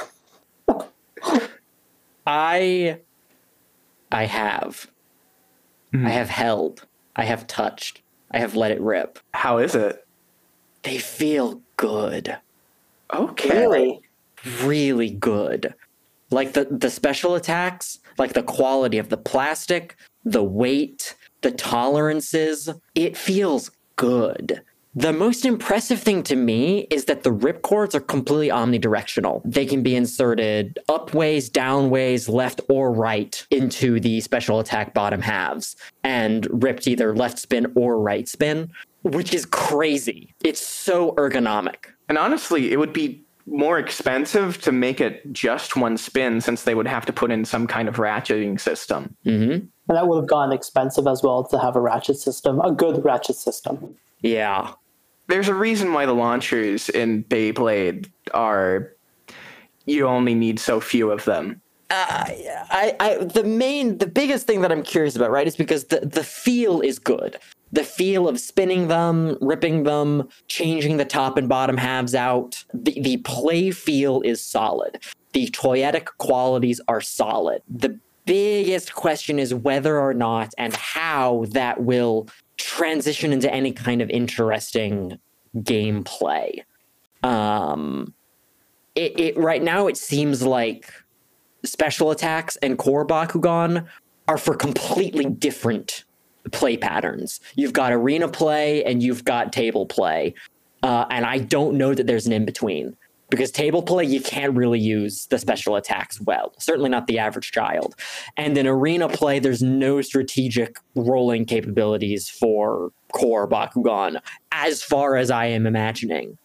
I I have. Mm. I have held. I have touched. I have let it rip. How is it? They feel good. Okay. really, Really good. Like the, the special attacks, like the quality of the plastic, the weight, the tolerances, it feels good. The most impressive thing to me is that the ripcords are completely omnidirectional. They can be inserted up ways, down ways, left or right into the special attack bottom halves and ripped either left spin or right spin, which is crazy. It's so ergonomic. And honestly, it would be more expensive to make it just one spin since they would have to put in some kind of ratcheting system. Mm-hmm. and that would have gotten expensive as well to have a ratchet system, a good ratchet system. Yeah. There's a reason why the launchers in Beyblade are, you only need so few of them. Uh, I, I, the main, the biggest thing that I'm curious about, right, is because the, the feel is good. The feel of spinning them, ripping them, changing the top and bottom halves out. The, the play feel is solid. The toyetic qualities are solid. The biggest question is whether or not and how that will transition into any kind of interesting gameplay. Um, it, it right now it seems like special attacks and core Bakugan are for completely different play patterns. You've got arena play and you've got table play. Uh, and I don't know that there's an in-between. Because table play, you can't really use the special attacks well. Certainly not the average child. And in arena play, there's no strategic rolling capabilities for core Bakugan, as far as I am imagining.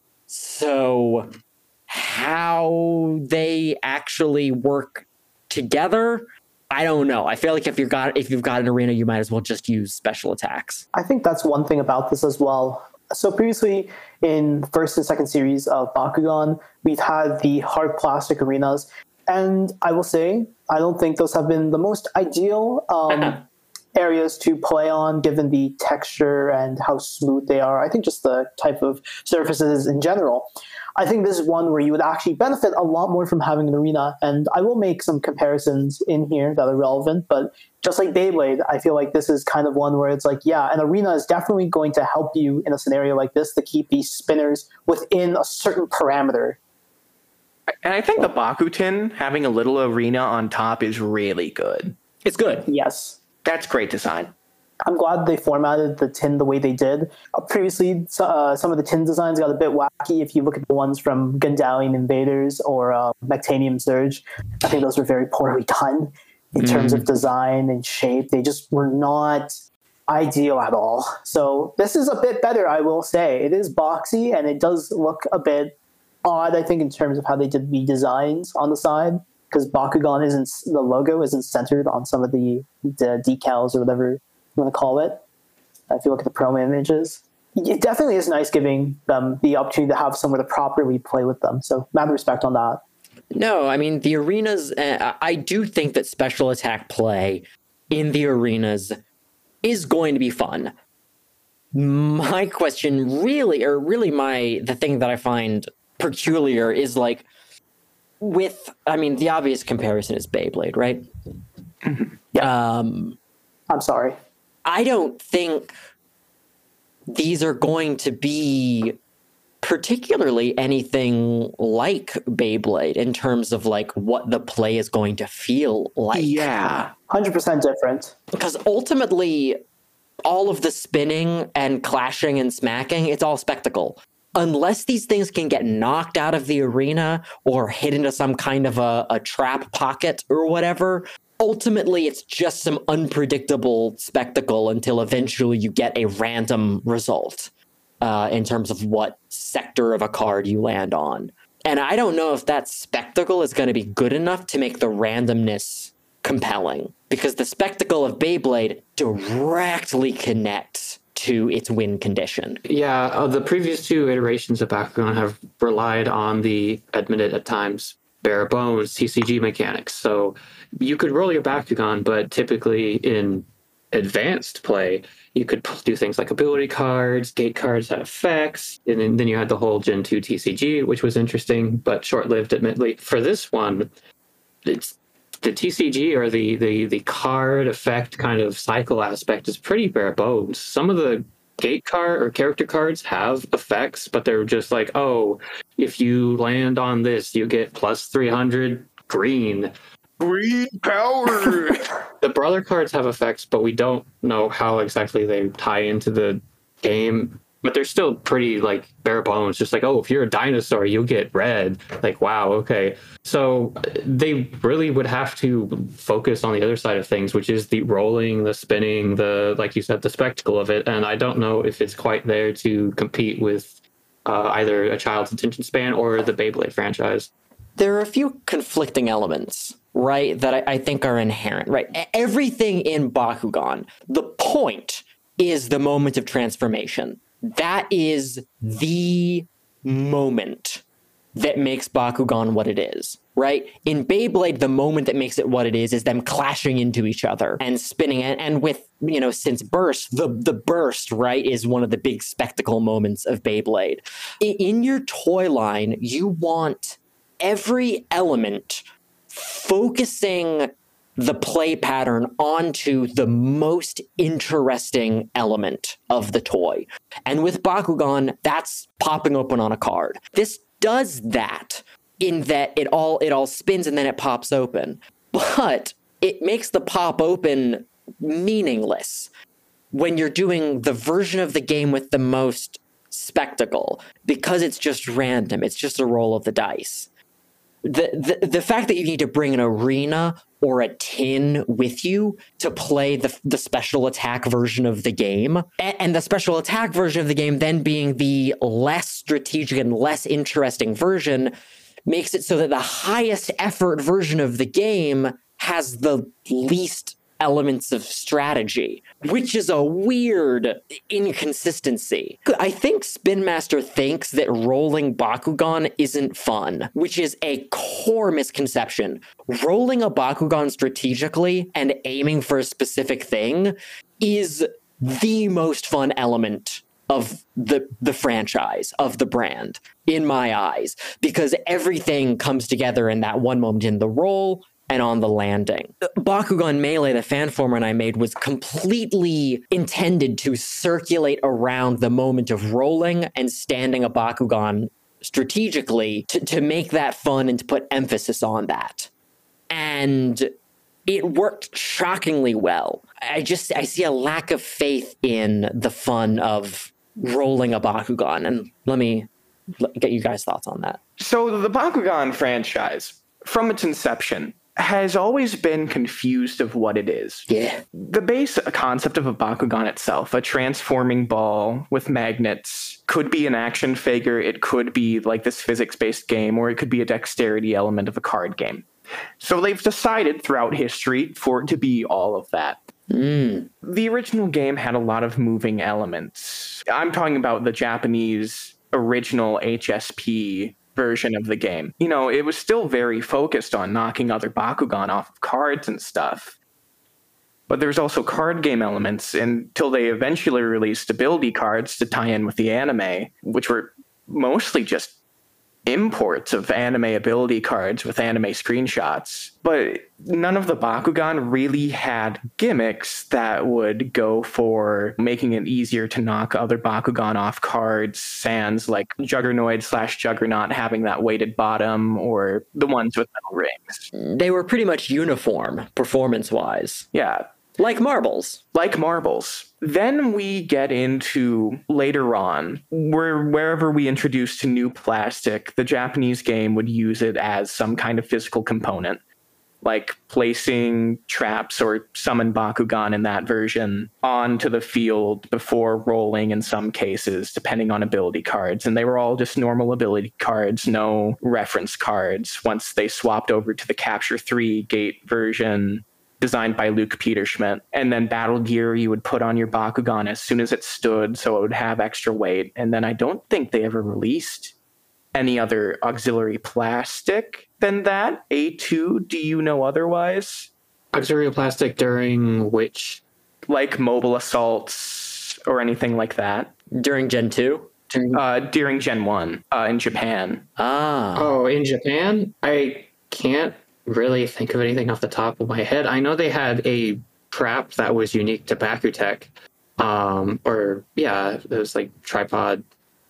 So how they actually work together, I don't know. I feel like if you've got if you've got an arena, you might as well just use special attacks. I think that's one thing about this as well. So previously in first and second series of Bakugan, we've had the hard plastic arenas. And I will say, I don't think those have been the most ideal um, areas to play on, given the texture and how smooth they are. I think just the type of surfaces in general. I think this is one where you would actually benefit a lot more from having an arena. And I will make some comparisons in here that are relevant, but just like Beyblade, I feel like this is kind of one where it's like, yeah, an arena is definitely going to help you in a scenario like this to keep these spinners within a certain parameter. And I think the Bakuten having a little arena on top is really good. It's good. Yes. That's great design. I'm glad they formatted the tin the way they did. Uh, previously, uh, some of the tin designs got a bit wacky. If you look at the ones from Gundalian Invaders or uh, Mectanium Surge, I think those were very poorly done in mm. terms of design and shape. They just were not ideal at all. So this is a bit better, I will say. It is boxy, and it does look a bit odd, I think, in terms of how they did the designs on the side, because Bakugan isn't, the logo isn't centered on some of the, the decals or whatever you want to call it. If you look at the promo images, it definitely is nice giving them the opportunity to have somewhere to properly play with them. So mad respect on that. No, I mean, the arenas, uh, I do think that special attack play in the arenas is going to be fun. My question really, or really my, the thing that I find peculiar is like, with, I mean, the obvious comparison is Beyblade, right? Yeah. Um, I'm sorry. I don't think these are going to be particularly anything like Beyblade in terms of like what the play is going to feel like. Yeah. one hundred percent different. Because ultimately, all of the spinning and clashing and smacking, it's all spectacle. Unless these things can get knocked out of the arena or hit into some kind of a, a trap pocket or whatever, ultimately it's just some unpredictable spectacle until eventually you get a random result uh, in terms of what sector of a card you land on. And I don't know if that spectacle is going to be good enough to make the randomness compelling, because the spectacle of Beyblade directly connects to its win condition. Yeah, uh, the previous two iterations of Bakugan have relied on the, admitted at times, bare bones T C G mechanics. So you could roll your Bakugan, but typically in advanced play, you could do things like ability cards, gate cards had effects, and then, then you had the whole Gen two T C G, which was interesting, but short-lived, admittedly. For this one, it's the T C G, or the, the, the card effect kind of cycle aspect, is pretty bare bones. Some of the gate card or character cards have effects, but they're just like, oh, if you land on this, you get plus three hundred green. Green power! The brother cards have effects, but we don't know how exactly they tie into the game. But they're still pretty, like, bare bones. Just like, oh, if you're a dinosaur, you'll get red. Like, wow, okay. So they really would have to focus on the other side of things, which is the rolling, the spinning, the, like you said, the spectacle of it. And I don't know if it's quite there to compete with uh, either a child's attention span or the Beyblade franchise. There are a few conflicting elements, right, that I, I think are inherent, right? Everything in Bakugan, the point is the moment of transformation. That is the moment that makes Bakugan what it is, right? In Beyblade, the moment that makes it what it is is them clashing into each other and spinning. And, and with, you know, since Burst, the, the burst, right, is one of the big spectacle moments of Beyblade. In, in your toy line, you want every element focusing the play pattern onto the most interesting element of the toy. And with Bakugan, that's popping open on a card. This does that in that it all it all spins and then it pops open. But it makes the pop open meaningless when you're doing the version of the game with the most spectacle, because it's just random. It's just a roll of the dice. The, the the fact that you need to bring an arena or a tin with you to play the the special attack version of the game, and, and the special attack version of the game then being the less strategic and less interesting version, makes it so that the highest effort version of the game has the least elements of strategy, which is a weird inconsistency. I think Spin Master thinks that rolling Bakugan isn't fun, which is a core misconception. Rolling a Bakugan strategically and aiming for a specific thing is the most fun element of the the franchise, of the brand, in my eyes, because everything comes together in that one moment in the roll and on the landing. Bakugan Melee, the fan format I made, was completely intended to circulate around the moment of rolling and standing a Bakugan strategically to, to make that fun and to put emphasis on that. And it worked shockingly well. I just, I see a lack of faith in the fun of rolling a Bakugan. And let me get you guys' thoughts on that. So the Bakugan franchise, from its inception, has always been confused of what it is. Yeah. The base concept of a Bakugan itself, a transforming ball with magnets, could be an action figure, it could be like this physics-based game, or it could be a dexterity element of a card game. So they've decided throughout history for it to be all of that. Mm. The original game had a lot of moving elements. I'm talking about the Japanese original H S P version of the game. You know, it was still very focused on knocking other Bakugan off of cards and stuff. But there's also card game elements until they eventually released ability cards to tie in with the anime, which were mostly just imports of anime ability cards with anime screenshots. But none of the Bakugan really had gimmicks that would go for making it easier to knock other Bakugan off cards, sans like Juggernoid slash Juggernaut having that weighted bottom, or the ones with metal rings. They were pretty much uniform performance-wise. Yeah. Like marbles. Like marbles. Then we get into later on, where wherever we introduce to new plastic, the Japanese game would use it as some kind of physical component, like placing traps or summon Bakugan in that version onto the field before rolling in some cases, depending on ability cards. And they were all just normal ability cards, no reference cards. Once they swapped over to the Capture three Gate version, designed by Luke Peterschmidt. And then Battle Gear you would put on your Bakugan as soon as it stood, so it would have extra weight. And then I don't think they ever released any other auxiliary plastic than that. A two, do you know otherwise? Auxiliary plastic during which? Like mobile assaults or anything like that? During Gen two? Uh, during Gen one uh, in Japan. Ah. Oh, in Japan? I can't really think of anything off the top of my head. I know they had a trap that was unique to Bakutech. Um, or, yeah, it was like tripod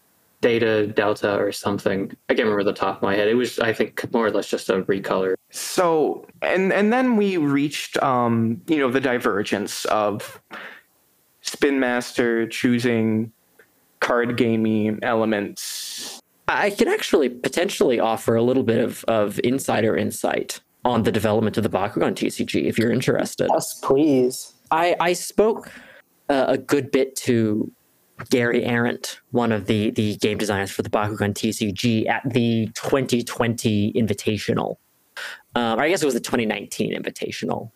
Data Delta or something. I can't remember the top of my head. It was, I think, more or less just a recolor. So, and and then we reached, um, you know, the divergence of Spin Master choosing card gaming elements. I can actually potentially offer a little bit of, of insider insight on the development of the Bakugan T C G, if you're interested. Yes, please. I, I spoke uh, a good bit to Gary Arendt, one of the, the game designers for the Bakugan T C G, at the twenty twenty Invitational. Um, or I guess it was the twenty nineteen Invitational.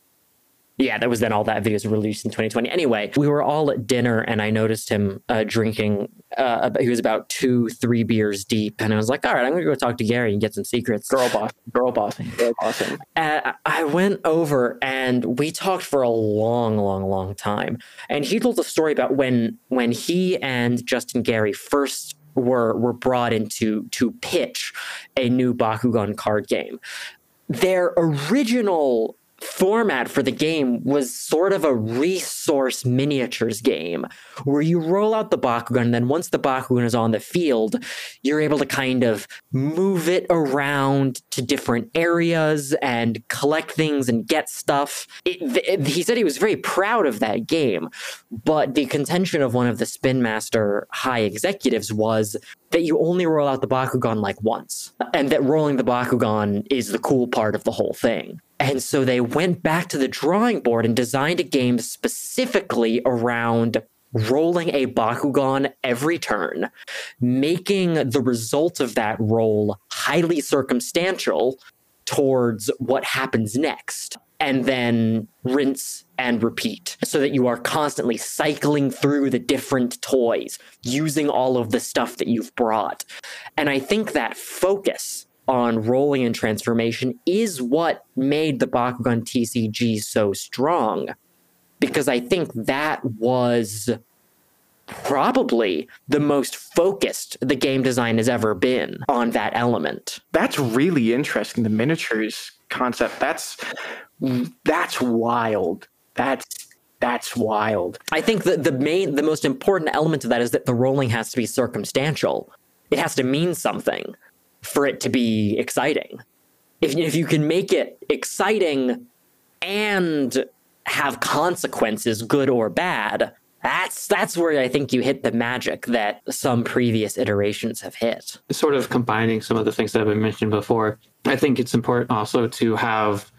Yeah, that was then all that videos were released in twenty twenty. Anyway, we were all at dinner and I noticed him uh, drinking. Uh, he was about two, three beers deep. And I was like, all right, I'm going to go talk to Gary and get some secrets. Girl boss, girl bossing, girl bossing. Uh, I went over and we talked for a long, long, long time. And he told a story about when when he and Justin Gary first were were brought in to, to pitch a new Bakugan card game. Their original format for the game was sort of a resource miniatures game where you roll out the Bakugan, and then once the Bakugan is on the field, you're able to kind of move it around to different areas and collect things and get stuff. It, it, he said he was very proud of that game, but the contention of one of the Spin Master high executives was that you only roll out the Bakugan like once, and that rolling the Bakugan is the cool part of the whole thing. And so they went back to the drawing board and designed a game specifically around rolling a Bakugan every turn, making the result of that roll highly circumstantial towards what happens next, and then rinse and repeat, so that you are constantly cycling through the different toys, using all of the stuff that you've brought. And I think that focus on rolling and transformation is what made the Bakugan T C G so strong, because I think that was probably the most focused the game design has ever been on that element. That's really interesting. The miniatures concept, that's that's wild. That's that's wild. I think that the main, the most important element of that is that the rolling has to be circumstantial. It has to mean something for it to be exciting. If, if you can make it exciting and have consequences, good or bad, that's that's where I think you hit the magic that some previous iterations have hit. Sort of combining some of the things that have been mentioned before, I think it's important also to have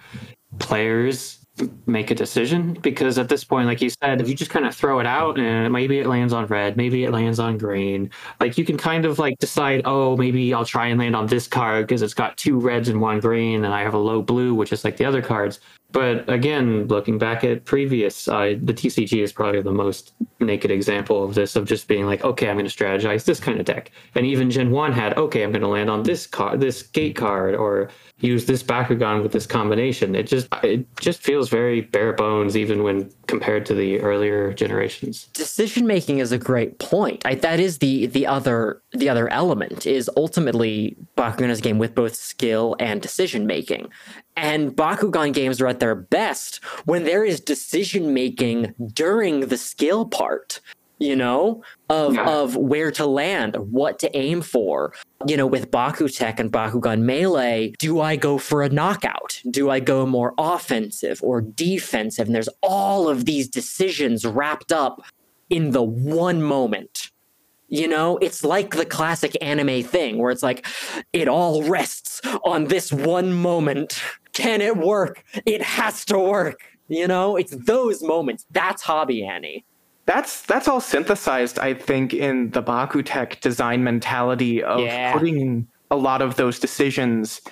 players make a decision, because at this point, like you said, if you just kind of throw it out and maybe it lands on red, maybe it lands on green, like you can kind of like decide, oh, maybe I'll try and land on this card because it's got two reds and one green and I have a low blue, which is like the other cards. But again, looking back at previous, uh, the T C G is probably the most naked example of this, of just being like, okay, I'm going to strategize this kind of deck. And even Gen one had, okay, I'm going to land on this card, this gate card, or use this Bakugan with this combination. It just it just feels very bare bones, even when compared to the earlier generations. Decision making is a great point. I, that is the the other the other element, is ultimately Bakugan is a game with both skill and decision making. And Bakugan games are at their best when there is decision making during the skill part, you know, of yeah. of where to land, what to aim for. You know, with Bakutech and Bakugan Melee, do I go for a knockout? Do I go more offensive or defensive? And there's all of these decisions wrapped up in the one moment. You know, it's like the classic anime thing where it's like, it all rests on this one moment. Can it work? It has to work. You know, it's those moments. That's Hobby Annie. That's that's all synthesized, I think, in the Bakutech design mentality of Yeah. putting a lot of those decisions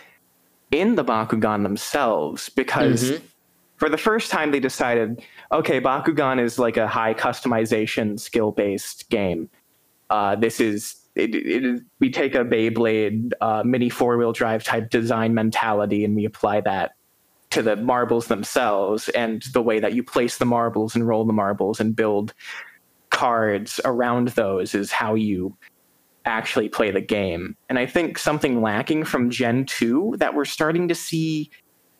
in the Bakugan themselves, because Mhm. for the first time they decided, okay, Bakugan is like a high customization skill-based game. Uh, this is, it, it is, we take a Beyblade uh, mini four-wheel drive type design mentality and we apply that to the marbles themselves and the way that you place the marbles and roll the marbles and build cards around those is how you actually play the game. And I think something lacking from Gen two that we're starting to see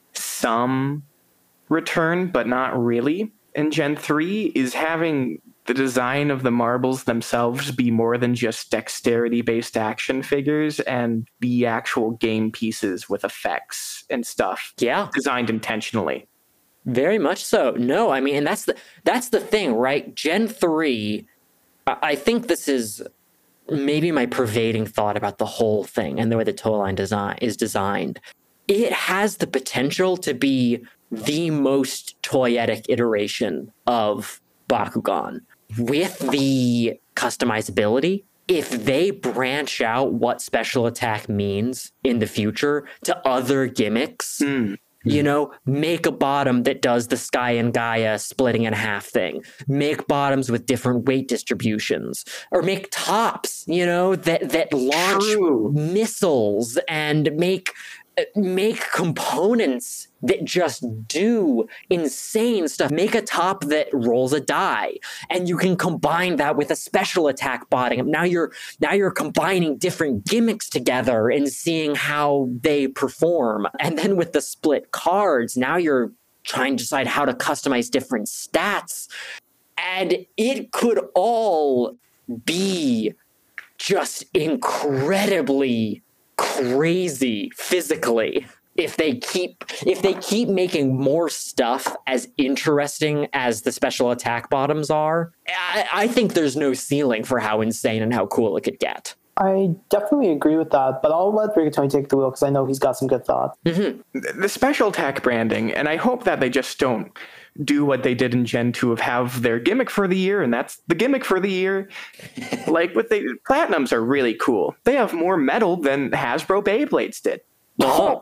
some return, but not really, in Gen three is having the design of the marbles themselves be more than just dexterity-based action figures and be actual game pieces with effects and stuff. Yeah. Designed intentionally. Very much so. No, I mean, and that's the that's the thing, right? Gen three, I I think this is maybe my pervading thought about the whole thing and the way the toy line design is designed. It has the potential to be the most toyetic iteration of Bakugan. With the customizability, if they branch out what special attack means in the future to other gimmicks, Mm. you know, make a bottom that does the Sky and Gaia splitting in half thing, make bottoms with different weight distributions, or make tops, you know, that, that launch True. missiles and make make components that just do insane stuff. Make a top that rolls a die, and you can combine that with a special attack bottom. Now you're now you're combining different gimmicks together and seeing how they perform. And then with the split cards, now you're trying to decide how to customize different stats. And it could all be just incredibly crazy physically if they keep if they keep making more stuff as interesting as the special attack bottoms are. I, I think there's no ceiling for how insane and how cool it could get. I definitely agree with that, but I'll let Rigatoni take the wheel because I know he's got some good thoughts. Mm-hmm. The special attack branding, and I hope that they just don't do what they did in Gen two of have their gimmick for the year, and that's the gimmick for the year. Like with the Platinums are really cool. They have more metal than Hasbro Beyblades did. Oh.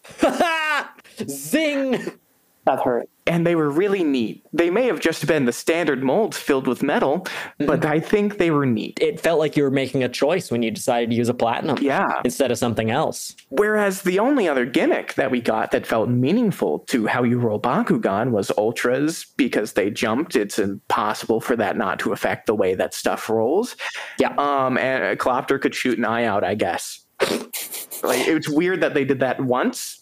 Zing! That hurt. And they were really neat. They may have just been the standard molds filled with metal, mm-hmm. but I think they were neat. It felt like you were making a choice when you decided to use a Platinum yeah. instead of something else. Whereas the only other gimmick that we got that felt meaningful to how you roll Bakugan was Ultras, because they jumped. It's impossible for that not to affect the way that stuff rolls. Yeah. Um, and a Clopter could shoot an eye out, I guess. Like, it's weird that they did that once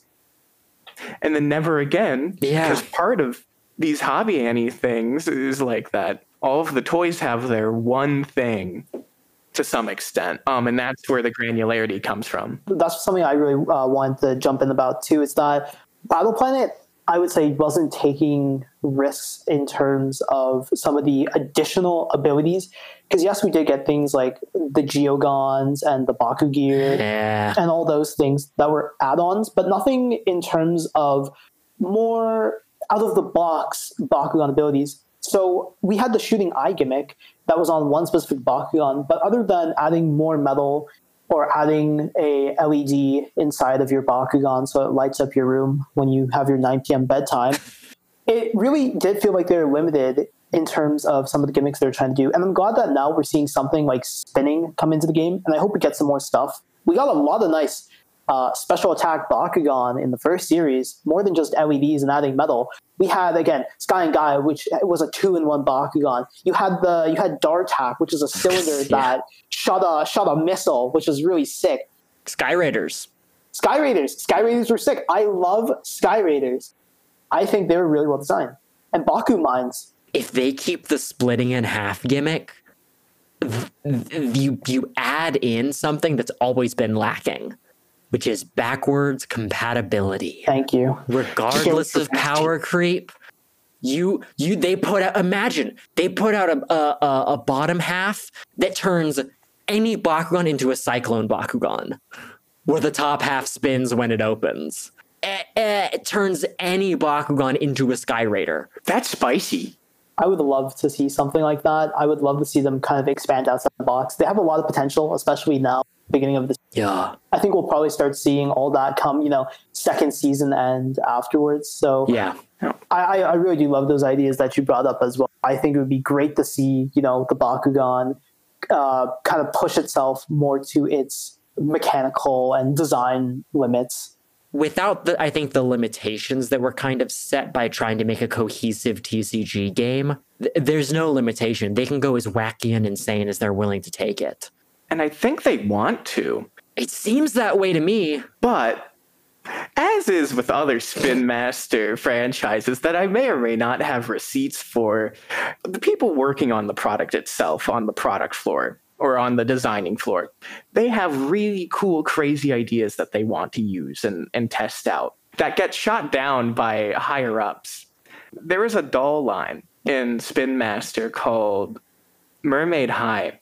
and then never again. Yeah. Because part of these Hobby Annie things is like that. All of the toys have their one thing to some extent. Um, and that's where the granularity comes from. That's something I really uh, wanted to jump in about too. It's that Battle Planet, I would say, wasn't taking risks in terms of some of the additional abilities. Because yes, we did get things like the Geogons and the Baku Gear yeah. and all those things that were add-ons, but nothing in terms of more out-of-the-box Bakugan abilities. So we had the shooting eye gimmick that was on one specific Bakugan, but other than adding more metal or adding a L E D inside of your Bakugan so it lights up your room when you have your nine p.m. bedtime, it really did feel like they were limited in terms of some of the gimmicks they're trying to do. And I'm glad that now we're seeing something like spinning come into the game, and I hope we get some more stuff. We got a lot of nice uh, special attack Bakugan in the first series, more than just L E Ds and adding metal. We had, again, Sky and Gaia, which was a two-in-one Bakugan. You had the you had Dartak, which is a cylinder yeah. that shot a shot a missile, which was really sick. Sky Raiders. Sky Raiders. Sky Raiders were sick. I love Sky Raiders. I think they were really well designed. And Baku Mines. If they keep the splitting in half gimmick, th- th- you you add in something that's always been lacking, which is backwards compatibility. Thank you. Regardless of power creep, you you they put out. Imagine they put out a a, a bottom half that turns any Bakugan into a Cyclone Bakugan, where the top half spins when it opens. It, it turns any Bakugan into a Sky Raider. That's spicy. I would love to see something like that. I would love to see them kind of expand outside the box. They have a lot of potential, especially now, beginning of this. Yeah. I think we'll probably start seeing all that come, you know, second season and afterwards. So yeah, I, I really do love those ideas that you brought up as well. I think it would be great to see, you know, the Bakugan uh, kind of push itself more to its mechanical and design limits. Without the, I think the limitations that were kind of set by trying to make a cohesive T C G game, th- there's no limitation. They can go as wacky and insane as they're willing to take it. And I think they want to. It seems that way to me. But, as is with other Spin Master franchises that I may or may not have receipts for, the people working on the product itself, on the product floor, or on the designing floor, they have really cool, crazy ideas that they want to use and, and test out that get shot down by higher ups. There is a doll line in Spin Master called Mermaid High,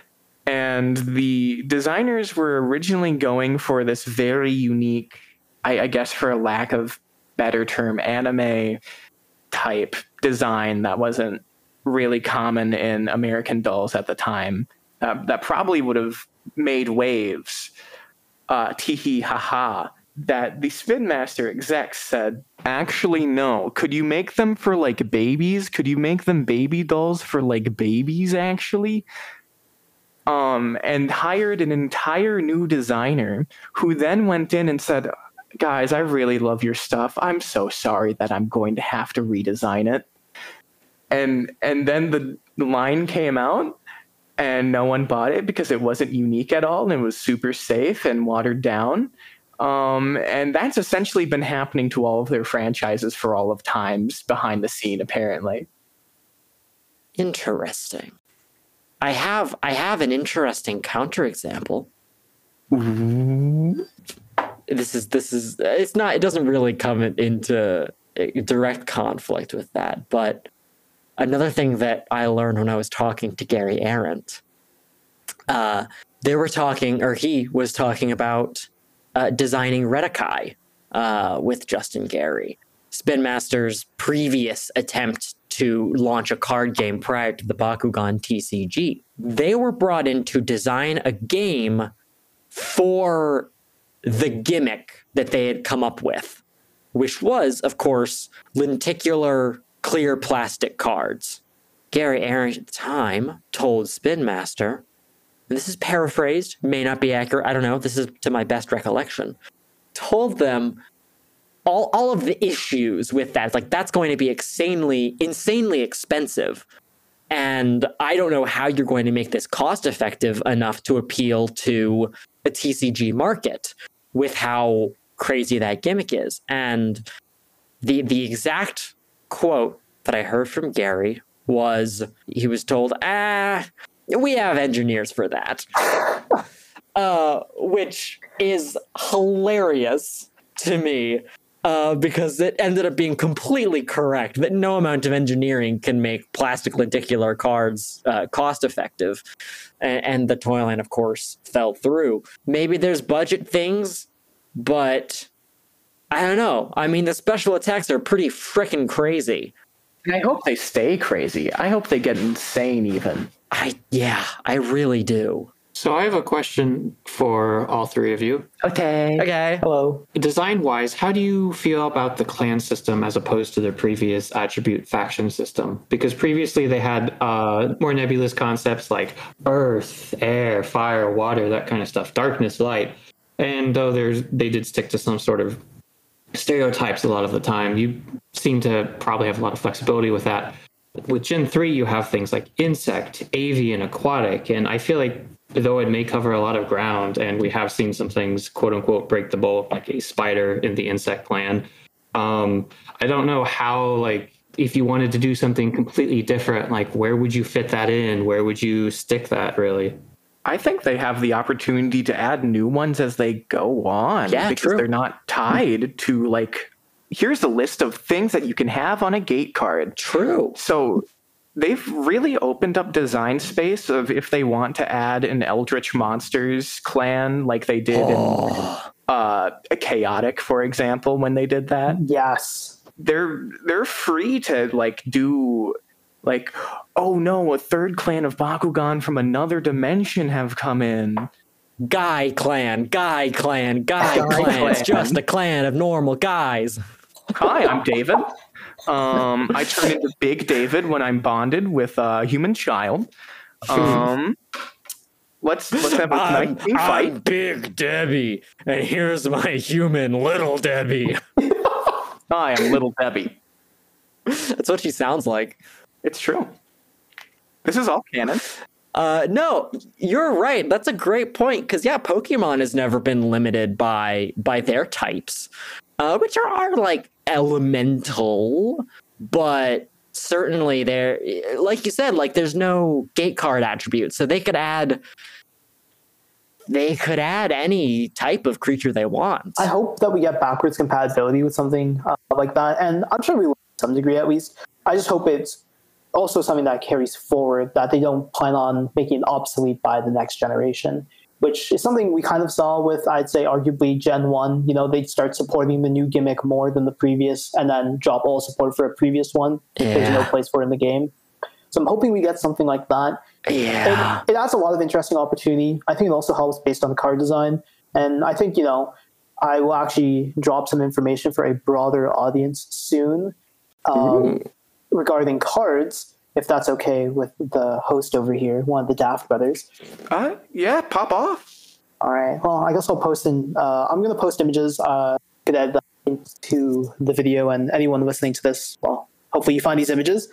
and the designers were originally going for this very unique, I, I guess for a lack of better term, anime type design that wasn't really common in American dolls at the time. Uh, that probably would have made waves, uh, tee-hee, ha-ha, that the Spin Master execs said, actually, no. Could you make them for, like, babies? Could you make them baby dolls for, like, babies, actually? Um, and hired an entire new designer who then went in and said, guys, I really love your stuff. I'm so sorry that I'm going to have to redesign it. And and then the line came out, and no one bought it because it wasn't unique at all, and it was super safe and watered down. Um, and that's essentially been happening to all of their franchises for all of times behind the scene, apparently. Interesting. I have I have an interesting counterexample. Mm-hmm. This is this is it's not it doesn't really come into direct conflict with that, but another thing that I learned when I was talking to Gary Arendt, uh, they were talking, or he was talking about uh, designing Redakai uh, with Justin Gary, Spin Master's previous attempt to launch a card game prior to the Bakugan T C G. They were brought in to design a game for the gimmick that they had come up with, which was, of course, lenticular clear plastic cards. Gary Arendt at the time told Spin Master, and this is paraphrased, may not be accurate, I don't know, this is to my best recollection, told them all, all of the issues with that. Like, that's going to be insanely, insanely expensive. And I don't know how you're going to make this cost effective enough to appeal to a T C G market with how crazy that gimmick is. And the the exact quote that I heard from Gary was, he was told, ah, we have engineers for that. uh, which is hilarious to me. Uh, because it ended up being completely correct that no amount of engineering can make plastic lenticular cards uh, cost effective. And, and the toy line, of course, fell through. Maybe there's budget things, but I don't know. I mean, the special attacks are pretty freaking crazy. And I hope they stay crazy. I hope they get insane even. I yeah, I really do. So I have a question for all three of you. Okay. Okay. Hello. Design-wise, how do you feel about the clan system as opposed to the previous attribute faction system? Because previously they had uh, more nebulous concepts like earth, air, fire, water, that kind of stuff, darkness, light. And though there's they did stick to some sort of stereotypes a lot of the time, you seem to probably have a lot of flexibility with that. With Gen three, you have things like insect, avian, aquatic, and I feel like though it may cover a lot of ground, and we have seen some things, quote unquote, break the mold, like a spider in the insect clan. Um, I don't know how, like, if you wanted to do something completely different, like, where would you fit that in? Where would you stick that, really? I think they have the opportunity to add new ones as they go on. Yeah, because true. they're not tied to, like, here's a list of things that you can have on a gate card. True. So they've really opened up design space of if they want to add an Eldritch Monsters clan like they did Oh. in uh, a Chaotic, for example, when they did that. Yes. They're they're free to like do like, oh no, a third clan of Bakugan from another dimension have come in. Guy clan, guy clan, guy, Guy clan. clan. It's just a clan of normal guys. Hi, I'm David. Um, I turn into Big David when I'm bonded with a human child. Um, let's let's have a I'm, nice team fight. I'm Big Debbie, and here's my human Little Debbie. Hi, I'm Little Debbie. That's what she sounds like. It's true. This is all canon. Uh, no, you're right. That's a great point. Because yeah, Pokemon has never been limited by by their types, uh, which are, are like elemental, but certainly they're, like you said, like there's no gate card attributes, so they could add they could add any type of creature they want. I hope that we get backwards compatibility with something uh, like that, and I'm sure we will to some degree at least. I just hope it's also something that carries forward, that they don't plan on making it obsolete by the next generation, which is something we kind of saw with, I'd say, arguably Gen one. You know, they'd start supporting the new gimmick more than the previous and then drop all support for a previous one. Yeah. There's no place for it in the game. So I'm hoping we get something like that. Yeah. It, it adds a lot of interesting opportunity. I think it also helps based on card design. And I think, you know, I will actually drop some information for a broader audience soon. Um, regarding cards, if that's okay with the host over here, one of the Daft brothers. Uh, yeah, pop off. All right. Well, I guess I'll post in. Uh, I'm going to post images. Uh, could add that into the video, and anyone listening to this, well, hopefully you find these images.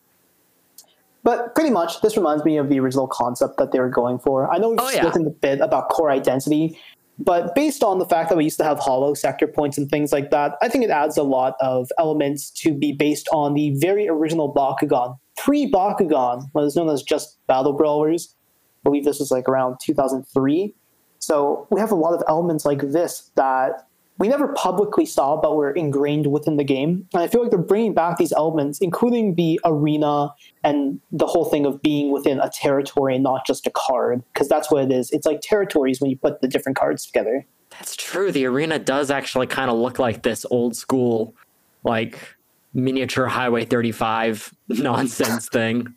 But pretty much, this reminds me of the original concept that they were going for. I know we've Oh, yeah. spoken a bit about core identity, But based on the fact that we used to have hollow sector points and things like that, I think it adds a lot of elements to be based on the very original Bakugan. Pre-Bakugan, what is known as just Battle Brawlers. I believe this was like around two thousand three. So we have a lot of elements like this that we never publicly saw, but were ingrained within the game. And I feel like they're bringing back these elements, including the arena and the whole thing of being within a territory and not just a card, because that's what it is. It's like territories when you put the different cards together. That's true. The arena does actually kind of look like this old school, like miniature Highway thirty-five nonsense thing.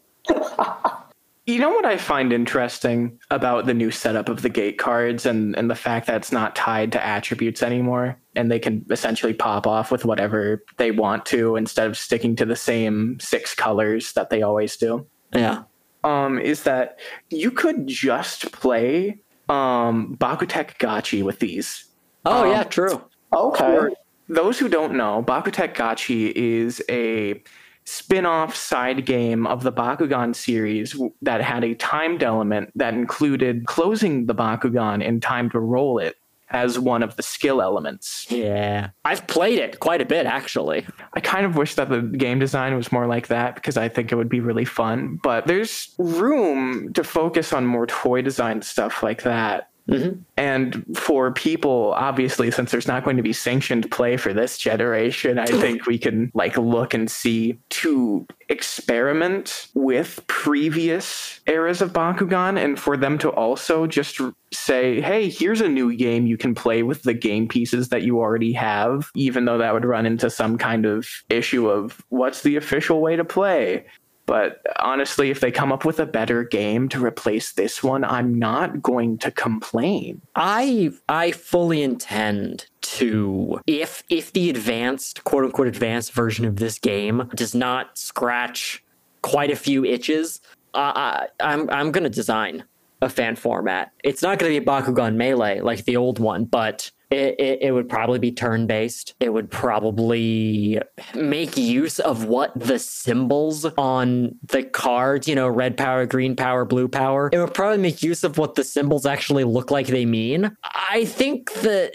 You know what I find interesting about the new setup of the gate cards and, and the fact that it's not tied to attributes anymore, and they can essentially pop off with whatever they want to instead of sticking to the same six colors that they always do. Yeah. Um, is that you could just play um, Bakutech Gachi with these. Oh, um, yeah, true. Okay. For those who don't know, Bakutech Gachi is a spin-off side game of the Bakugan series that had a timed element that included closing the Bakugan in time to roll it as one of the skill elements. Yeah. I've played it quite a bit, actually. I kind of wish that the game design was more like that because I think it would be really fun, but there's room to focus on more toy design stuff like that. Mm-hmm. And for people, obviously, since there's not going to be sanctioned play for this generation, I think we can like look and see to experiment with previous eras of Bakugan, and for them to also just say, hey, here's a new game you can play with the game pieces that you already have, even though that would run into some kind of issue of what's the official way to play. But honestly, if they come up with a better game to replace this one, I'm not going to complain. I I fully intend to, if if the advanced, quote unquote advanced version of this game does not scratch quite a few itches, uh, I, I'm I'm gonna design a fan format. It's not gonna be Bakugan Melee like the old one, but It, it, it would probably be turn-based. It would probably make use of what the symbols on the cards, you know, red power, green power, blue power. It would probably make use of what the symbols actually look like they mean. I think that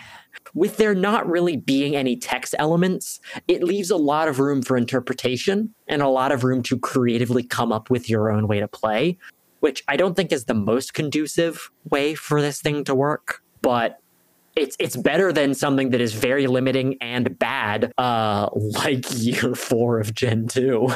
with there not really being any text elements, it leaves a lot of room for interpretation and a lot of room to creatively come up with your own way to play, which I don't think is the most conducive way for this thing to work, but It's it's better than something that is very limiting and bad, uh, like year four of Gen two.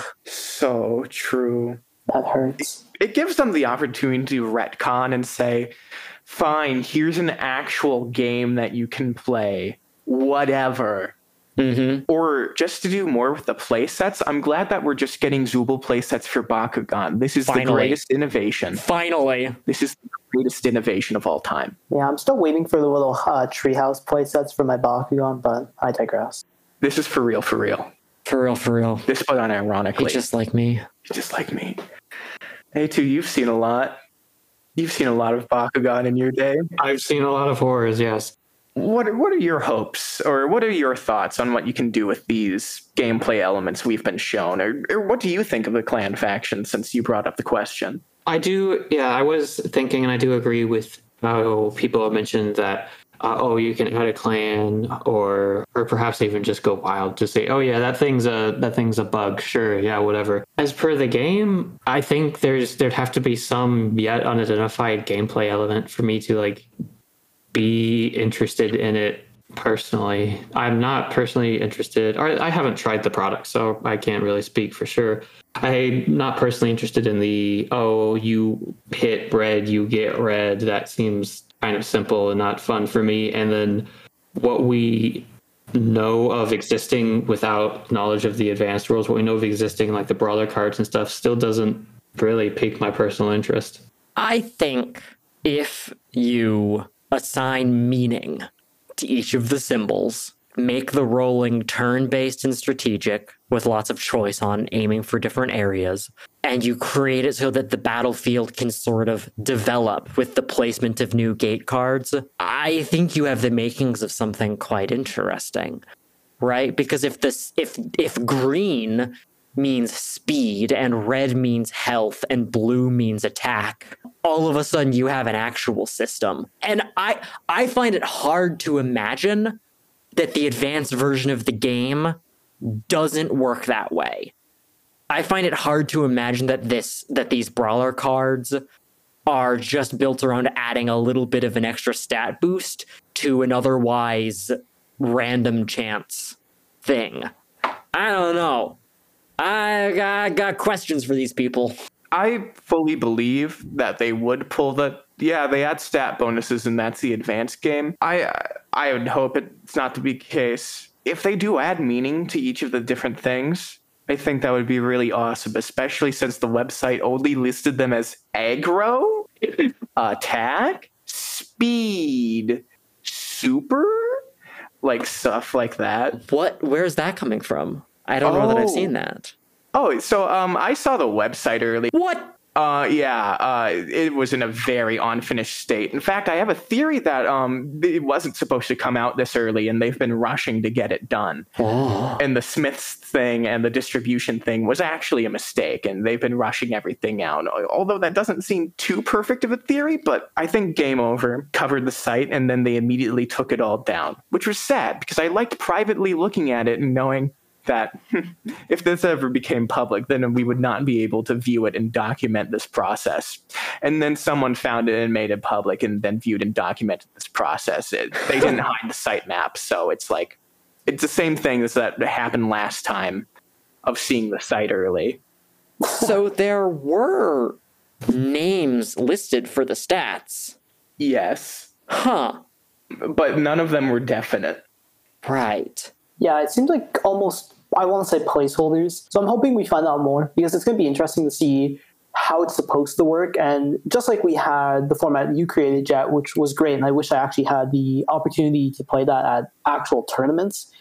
So true. That hurts. It gives them the opportunity to retcon and say, fine, here's an actual game that you can play, whatever. Mm-hmm. Or just to do more with the play sets. I'm glad that we're just getting Zooble play sets for Bakugan. This is Finally. the greatest innovation. Finally. This is the greatest innovation of all time. Yeah, I'm still waiting for the little uh, treehouse playsets for my Bakugan, but I digress. This is for real, for real. For real, for real. This put on ironically. It's just like me. Just like me. Hey, too, you've seen a lot. You've seen a lot of Bakugan in your day. I've seen a lot of horrors, yes. What are, what are your hopes, or what are your thoughts on what you can do with these gameplay elements we've been shown? Or, or what do you think of the clan faction, since you brought up the question? I do, yeah, I was thinking, and I do agree with how people have mentioned that, uh, oh, you can add a clan, or or perhaps even just go wild. Just say, oh yeah, that thing's a that thing's a bug. Sure, yeah, whatever. As per the game, I think there's there'd have to be some yet unidentified gameplay element for me to like be interested in it personally. I'm not personally interested, or I haven't tried the product, so I can't really speak for sure. I'm not personally interested in the, oh, you hit red, you get red. That seems kind of simple and not fun for me. And then what we know of existing without knowledge of the advanced rules, what we know of existing, like the brawler cards and stuff, still doesn't really pique my personal interest. I think if you assign meaning to each of the symbols, make the rolling turn-based and strategic with lots of choice on aiming for different areas, and you create it so that the battlefield can sort of develop with the placement of new gate cards, I think you have the makings of something quite interesting, right? Because if this, if if green means speed and red means health and blue means attack, all of a sudden you have an actual system. And I I find it hard to imagine that the advanced version of the game doesn't work that way. I find it hard to imagine that this that these brawler cards are just built around adding a little bit of an extra stat boost to an otherwise random chance thing. I don't know. I got, I got questions for these people. I fully believe that they would pull the, yeah, they add stat bonuses and that's the advanced game. I I would hope it's not to be the case. If they do add meaning to each of the different things, I think that would be really awesome, especially since the website only listed them as aggro, attack, speed, super, like stuff like that. What? Where's that coming from? I don't know that I've seen that. Oh, so um, I saw the website early. What? Uh, yeah, uh, it was in a very unfinished state. In fact, I have a theory that um, it wasn't supposed to come out this early, and they've been rushing to get it done. Oh. And the Smiths thing and the distribution thing was actually a mistake, and they've been rushing everything out. Although that doesn't seem too perfect of a theory, but I think Game Over covered the site, and then they immediately took it all down, which was sad, because I liked privately looking at it and knowing that if this ever became public, then we would not be able to view it and document this process. And then someone found it and made it public and then viewed and documented this process. It, they didn't hide the sitemap, so it's like, it's the same thing as that happened last time of seeing the site early. So there were names listed for the stats. Yes. Huh. But none of them were definite. Right. Yeah, it seems like almost, I want to say placeholders. So I'm hoping we find out more, because it's going to be interesting to see how it's supposed to work. And just like we had the format you created, Jet, which was great, and I wish I actually had the opportunity to play that at actual tournaments,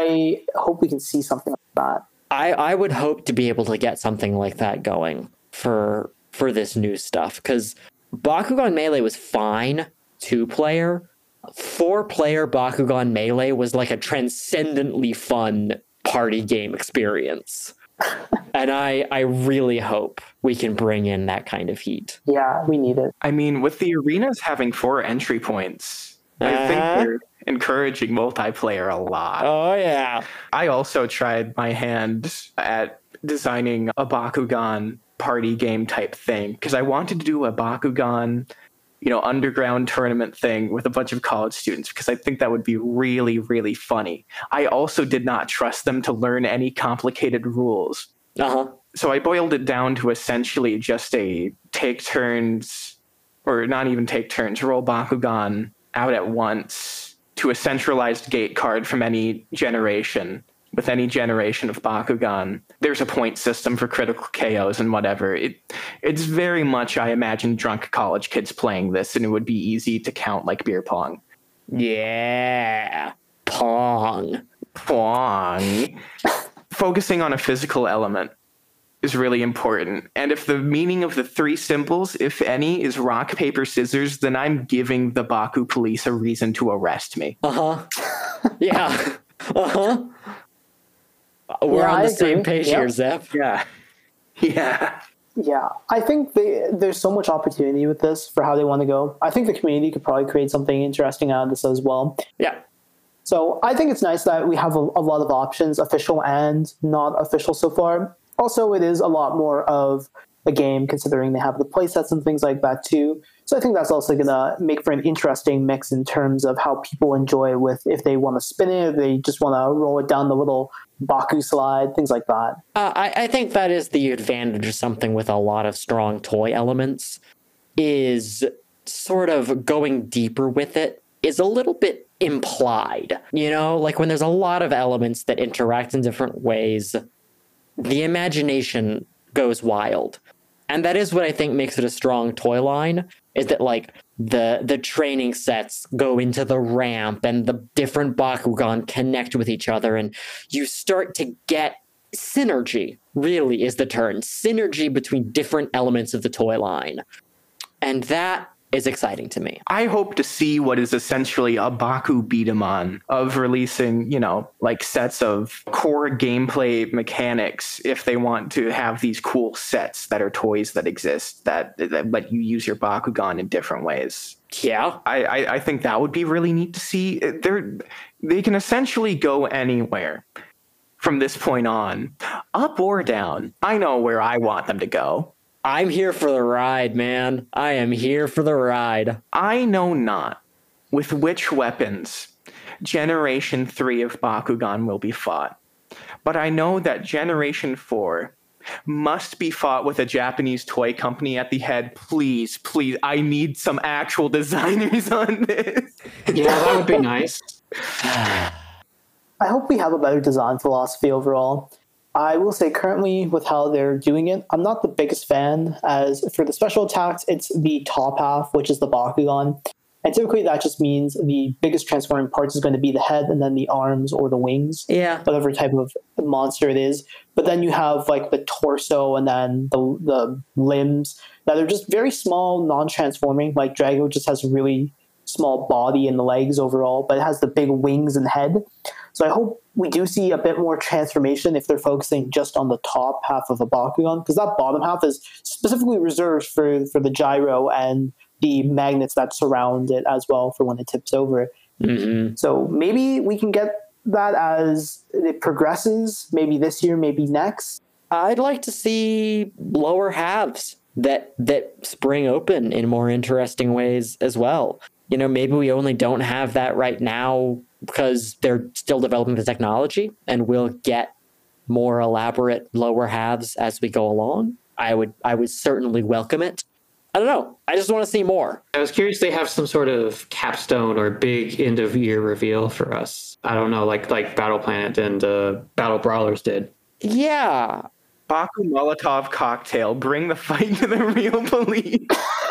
I hope we can see something like that. I, I would hope to be able to get something like that going for for this new stuff, because Bakugan Melee was fine two-player. Four-player Bakugan Melee was like a transcendently fun party game experience. And I, I really hope we can bring in that kind of heat. Yeah, we need it. I mean, with the arenas having four entry points, I Uh-huh. think they're encouraging multiplayer a lot. Oh, yeah. I also tried my hand at designing a Bakugan party game type thing, because I wanted to do a Bakugan, you know, underground tournament thing with a bunch of college students, because I think that would be really, really funny. I also did not trust them to learn any complicated rules. Uh-huh. So I boiled it down to essentially just a take turns, or not even take turns, roll Bakugan out at once to a centralized gate card from any generation. With any generation of Bakugan, there's a point system for critical K Os and whatever. It, it's very much, I imagine, drunk college kids playing this, and it would be easy to count like beer pong. Yeah. Pong. Pong. Focusing on a physical element is really important. And if the meaning of the three symbols, if any, is rock, paper, scissors, then I'm giving the Baku police a reason to arrest me. Uh-huh. Yeah. Uh-huh. We're Yeah, on I the same agree. page Yep. here, Zep. Yeah. Yeah. Yeah, I think they, there's so much opportunity with this for how they want to go. I think the community could probably create something interesting out of this as well. Yeah. So I think it's nice that we have a, a lot of options, official and not official so far. Also, it is a lot more of a game, considering they have the playsets and things like that too. So I think that's also going to make for an interesting mix in terms of how people enjoy it, with if they want to spin it, if they just want to roll it down the little Baku slide, things like that. Uh, I, I think that is the advantage of something with a lot of strong toy elements, is sort of going deeper with it is a little bit implied. You know, like when there's a lot of elements that interact in different ways, the imagination goes wild. And that is what I think makes it a strong toy line, is that like the the training sets go into the ramp and the different Bakugan connect with each other, and you start to get synergy, really is the term. Synergy between different elements of the toy line. And that is exciting to me. I hope to see what is essentially a Baku beat-em-on of releasing, you know, like sets of core gameplay mechanics if they want to have these cool sets that are toys that exist that, that let you use your Bakugan in different ways. Yeah. I, I, I think that would be really neat to see. They're, they can essentially go anywhere from this point on, up or down. I know where I want them to go. I'm here for the ride, man. I am here for the ride. I know not with which weapons Generation three of Bakugan will be fought, but I know that Generation four must be fought with a Japanese toy company at the head. Please, please, I need some actual designers on this. Yeah, that would be nice. I hope we have a better design philosophy overall. I will say currently with how they're doing it, I'm not the biggest fan. As for the special attacks, it's the top half, which is the Bakugan. And typically that just means the biggest transforming parts is going to be the head and then the arms or the wings. Yeah. Whatever type of monster it is. But then you have like the torso and then the the limbs that are just very small, non-transforming. Like Drago just has a really small body and the legs overall, but it has the big wings and head. So I hope we do see a bit more transformation if they're focusing just on the top half of a Bakugan, because that bottom half is specifically reserved for, for the gyro and the magnets that surround it as well for when it tips over. Mm-hmm. So maybe we can get that as it progresses, maybe this year, maybe next. I'd like to see lower halves that that spring open in more interesting ways as well. You know, maybe we only don't have that right now because they're still developing the technology, and we'll get more elaborate lower halves as we go along. I would I would certainly welcome it. I don't know. I just want to see more. I was curious they have some sort of capstone or big end of year reveal for us. I don't know, like like Battle Planet and uh, Battle Brawlers did. Yeah. Baku Molotov cocktail, bring the fight to the real police.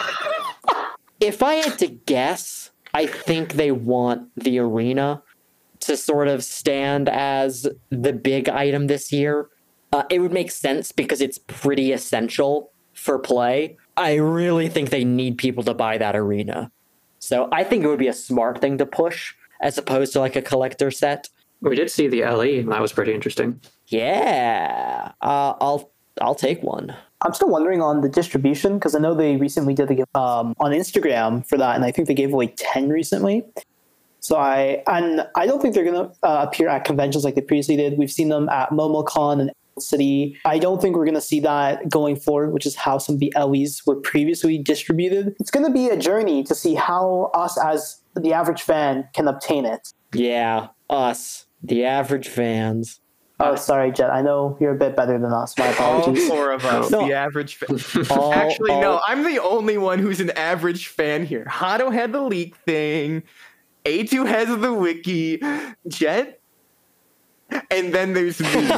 If I had to guess, I think they want the arena to sort of stand as the big item this year. Uh, it would make sense because it's pretty essential for play. I really think they need people to buy that arena. So I think it would be a smart thing to push as opposed to like a collector set. We did see the L E, and that was pretty interesting. Yeah, uh, I'll I'll take one. I'm still wondering on the distribution, because I know they recently did the um, on Instagram for that, and I think they gave away ten recently. So I and I don't think they're going to uh, appear at conventions like they previously did. We've seen them at MomoCon and City. I don't think we're going to see that going forward, which is how some of the L Es were previously distributed. It's going to be a journey to see how us as the average fan can obtain it. Yeah, us, the average fans. Oh, sorry, Jet. I know you're a bit better than us. My All apologies. four of us, No. the average fan. All- Actually, no, all- I'm the only one who's an average fan here. Hado had the leak thing. A two has the wiki. Jet. And then there's me.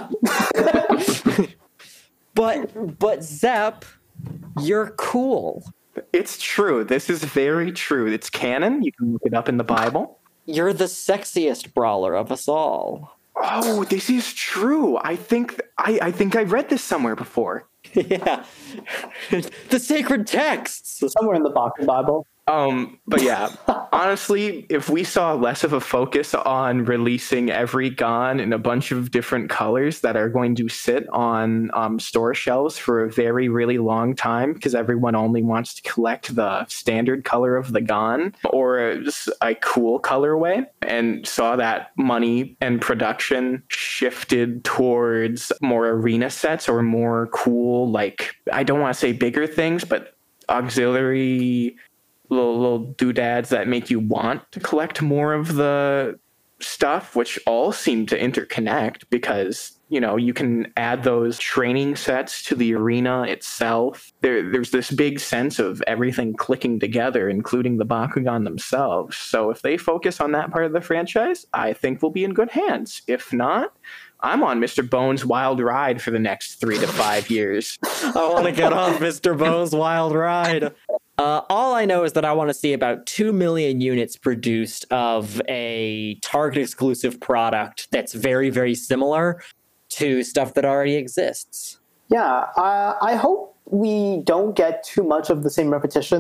But but Zep, you're cool. It's true. This is very true. It's canon. You can look it up in the Bible. You're the sexiest brawler of us all. Oh, this is true. I think I, I think I read this somewhere before. Yeah. The sacred texts. Somewhere in the Baku Bible. Um, but yeah, honestly, if we saw less of a focus on releasing every Gon in a bunch of different colors that are going to sit on um, store shelves for a very, really long time, because everyone only wants to collect the standard color of the Gon or a, a cool colorway, and saw that money and production shifted towards more arena sets or more cool, like, I don't want to say bigger things, but auxiliary little, little doodads that make you want to collect more of the stuff, which all seem to interconnect because, you know, you can add those training sets to the arena itself. There, there's this big sense of everything clicking together, including the Bakugan themselves. So if they focus on that part of the franchise, I think we'll be in good hands. If not, I'm on Mister Bones' wild ride for the next three to five years. I want to get off Mister Bones' wild ride. Uh, all I know is that I want to see about two million units produced of a Target exclusive product that's very, very similar to stuff that already exists. Yeah, uh, I hope we don't get too much of the same repetition.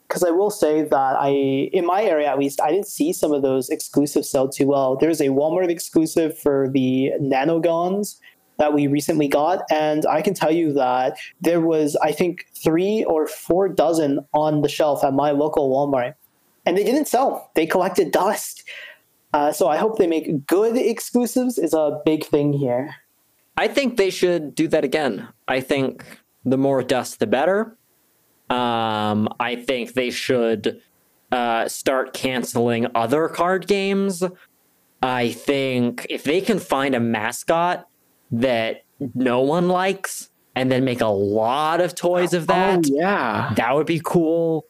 because I will say that I, in my area at least, I didn't see some of those exclusives sell too well. There's a Walmart exclusive for the Nanogons that we recently got, and I can tell you that there was, I think, three or four dozen on the shelf at my local Walmart, and they didn't sell. They collected dust. Uh, so I hope they make good exclusives is a big thing here. I think they should do that again. I think the more dust, the better. Um, I think they should uh, start canceling other card games. I think if they can find a mascot that no one likes and then make a lot of toys of that, Oh, yeah. that would be cool.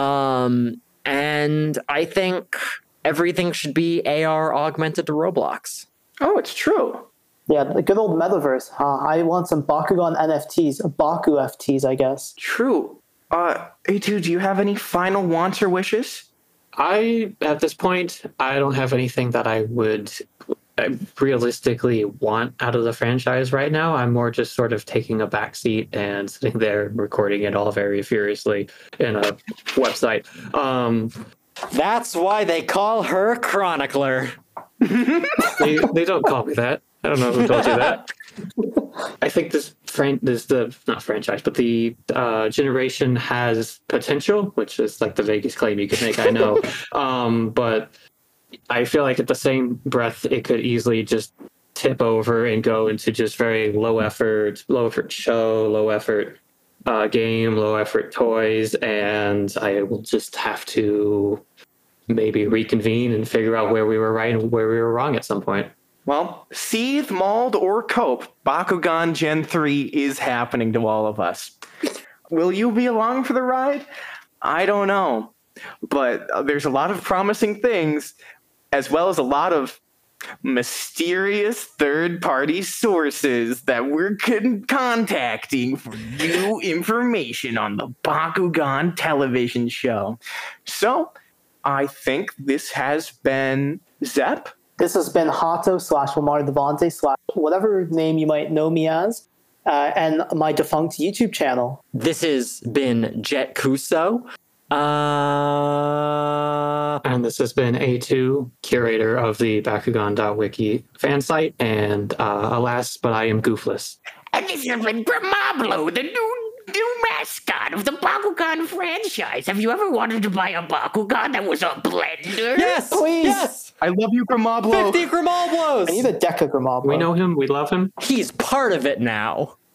Um, and I think everything should be A R augmented to Roblox. Oh, it's true. Yeah, the good old metaverse. Huh? I want some Bakugan N F Ts, Baku F Ts, I guess. True. Uh, A two, do you have any final wants or wishes? I, at this point, I don't have anything that I would uh, realistically want out of the franchise right now. I'm more just sort of taking a back seat and sitting there recording it all very furiously in a website. Um, That's why they call her Chronicler. they, they don't call me that. I don't know who told you that. I think this fran- this the not franchise, but the uh, generation has potential, which is like the vaguest claim you could make. I know, um, but I feel like at the same breath, it could easily just tip over and go into just very low effort, low effort show, low effort uh, game, low effort toys, and I will just have to maybe reconvene and figure out where we were right and where we were wrong at some point. Well, seethe, mauled, or cope, Bakugan Gen three is happening to all of us. Will you be along for the ride? I don't know. But uh, there's a lot of promising things, as well as a lot of mysterious third-party sources that we're con- contacting for new information on the Bakugan television show. So, I think this has been Zep. This has been Hato slash Lamar Devante slash whatever name you might know me as, uh, and my defunct YouTube channel. This has been Jet Kuso. Uh, And this has been A two, curator of the Bakugan.wiki fan site, and uh, alas, but I am goofless. And this has been Grimablo, the new new mascot of the Bakugan franchise. Have you ever wanted to buy a Bakugan that was a blender? yes! Please. Yes! I love you, Grimablo. fifty Grimablos! I need a Deca Gramablo. We know him, we love him. He's part of it now.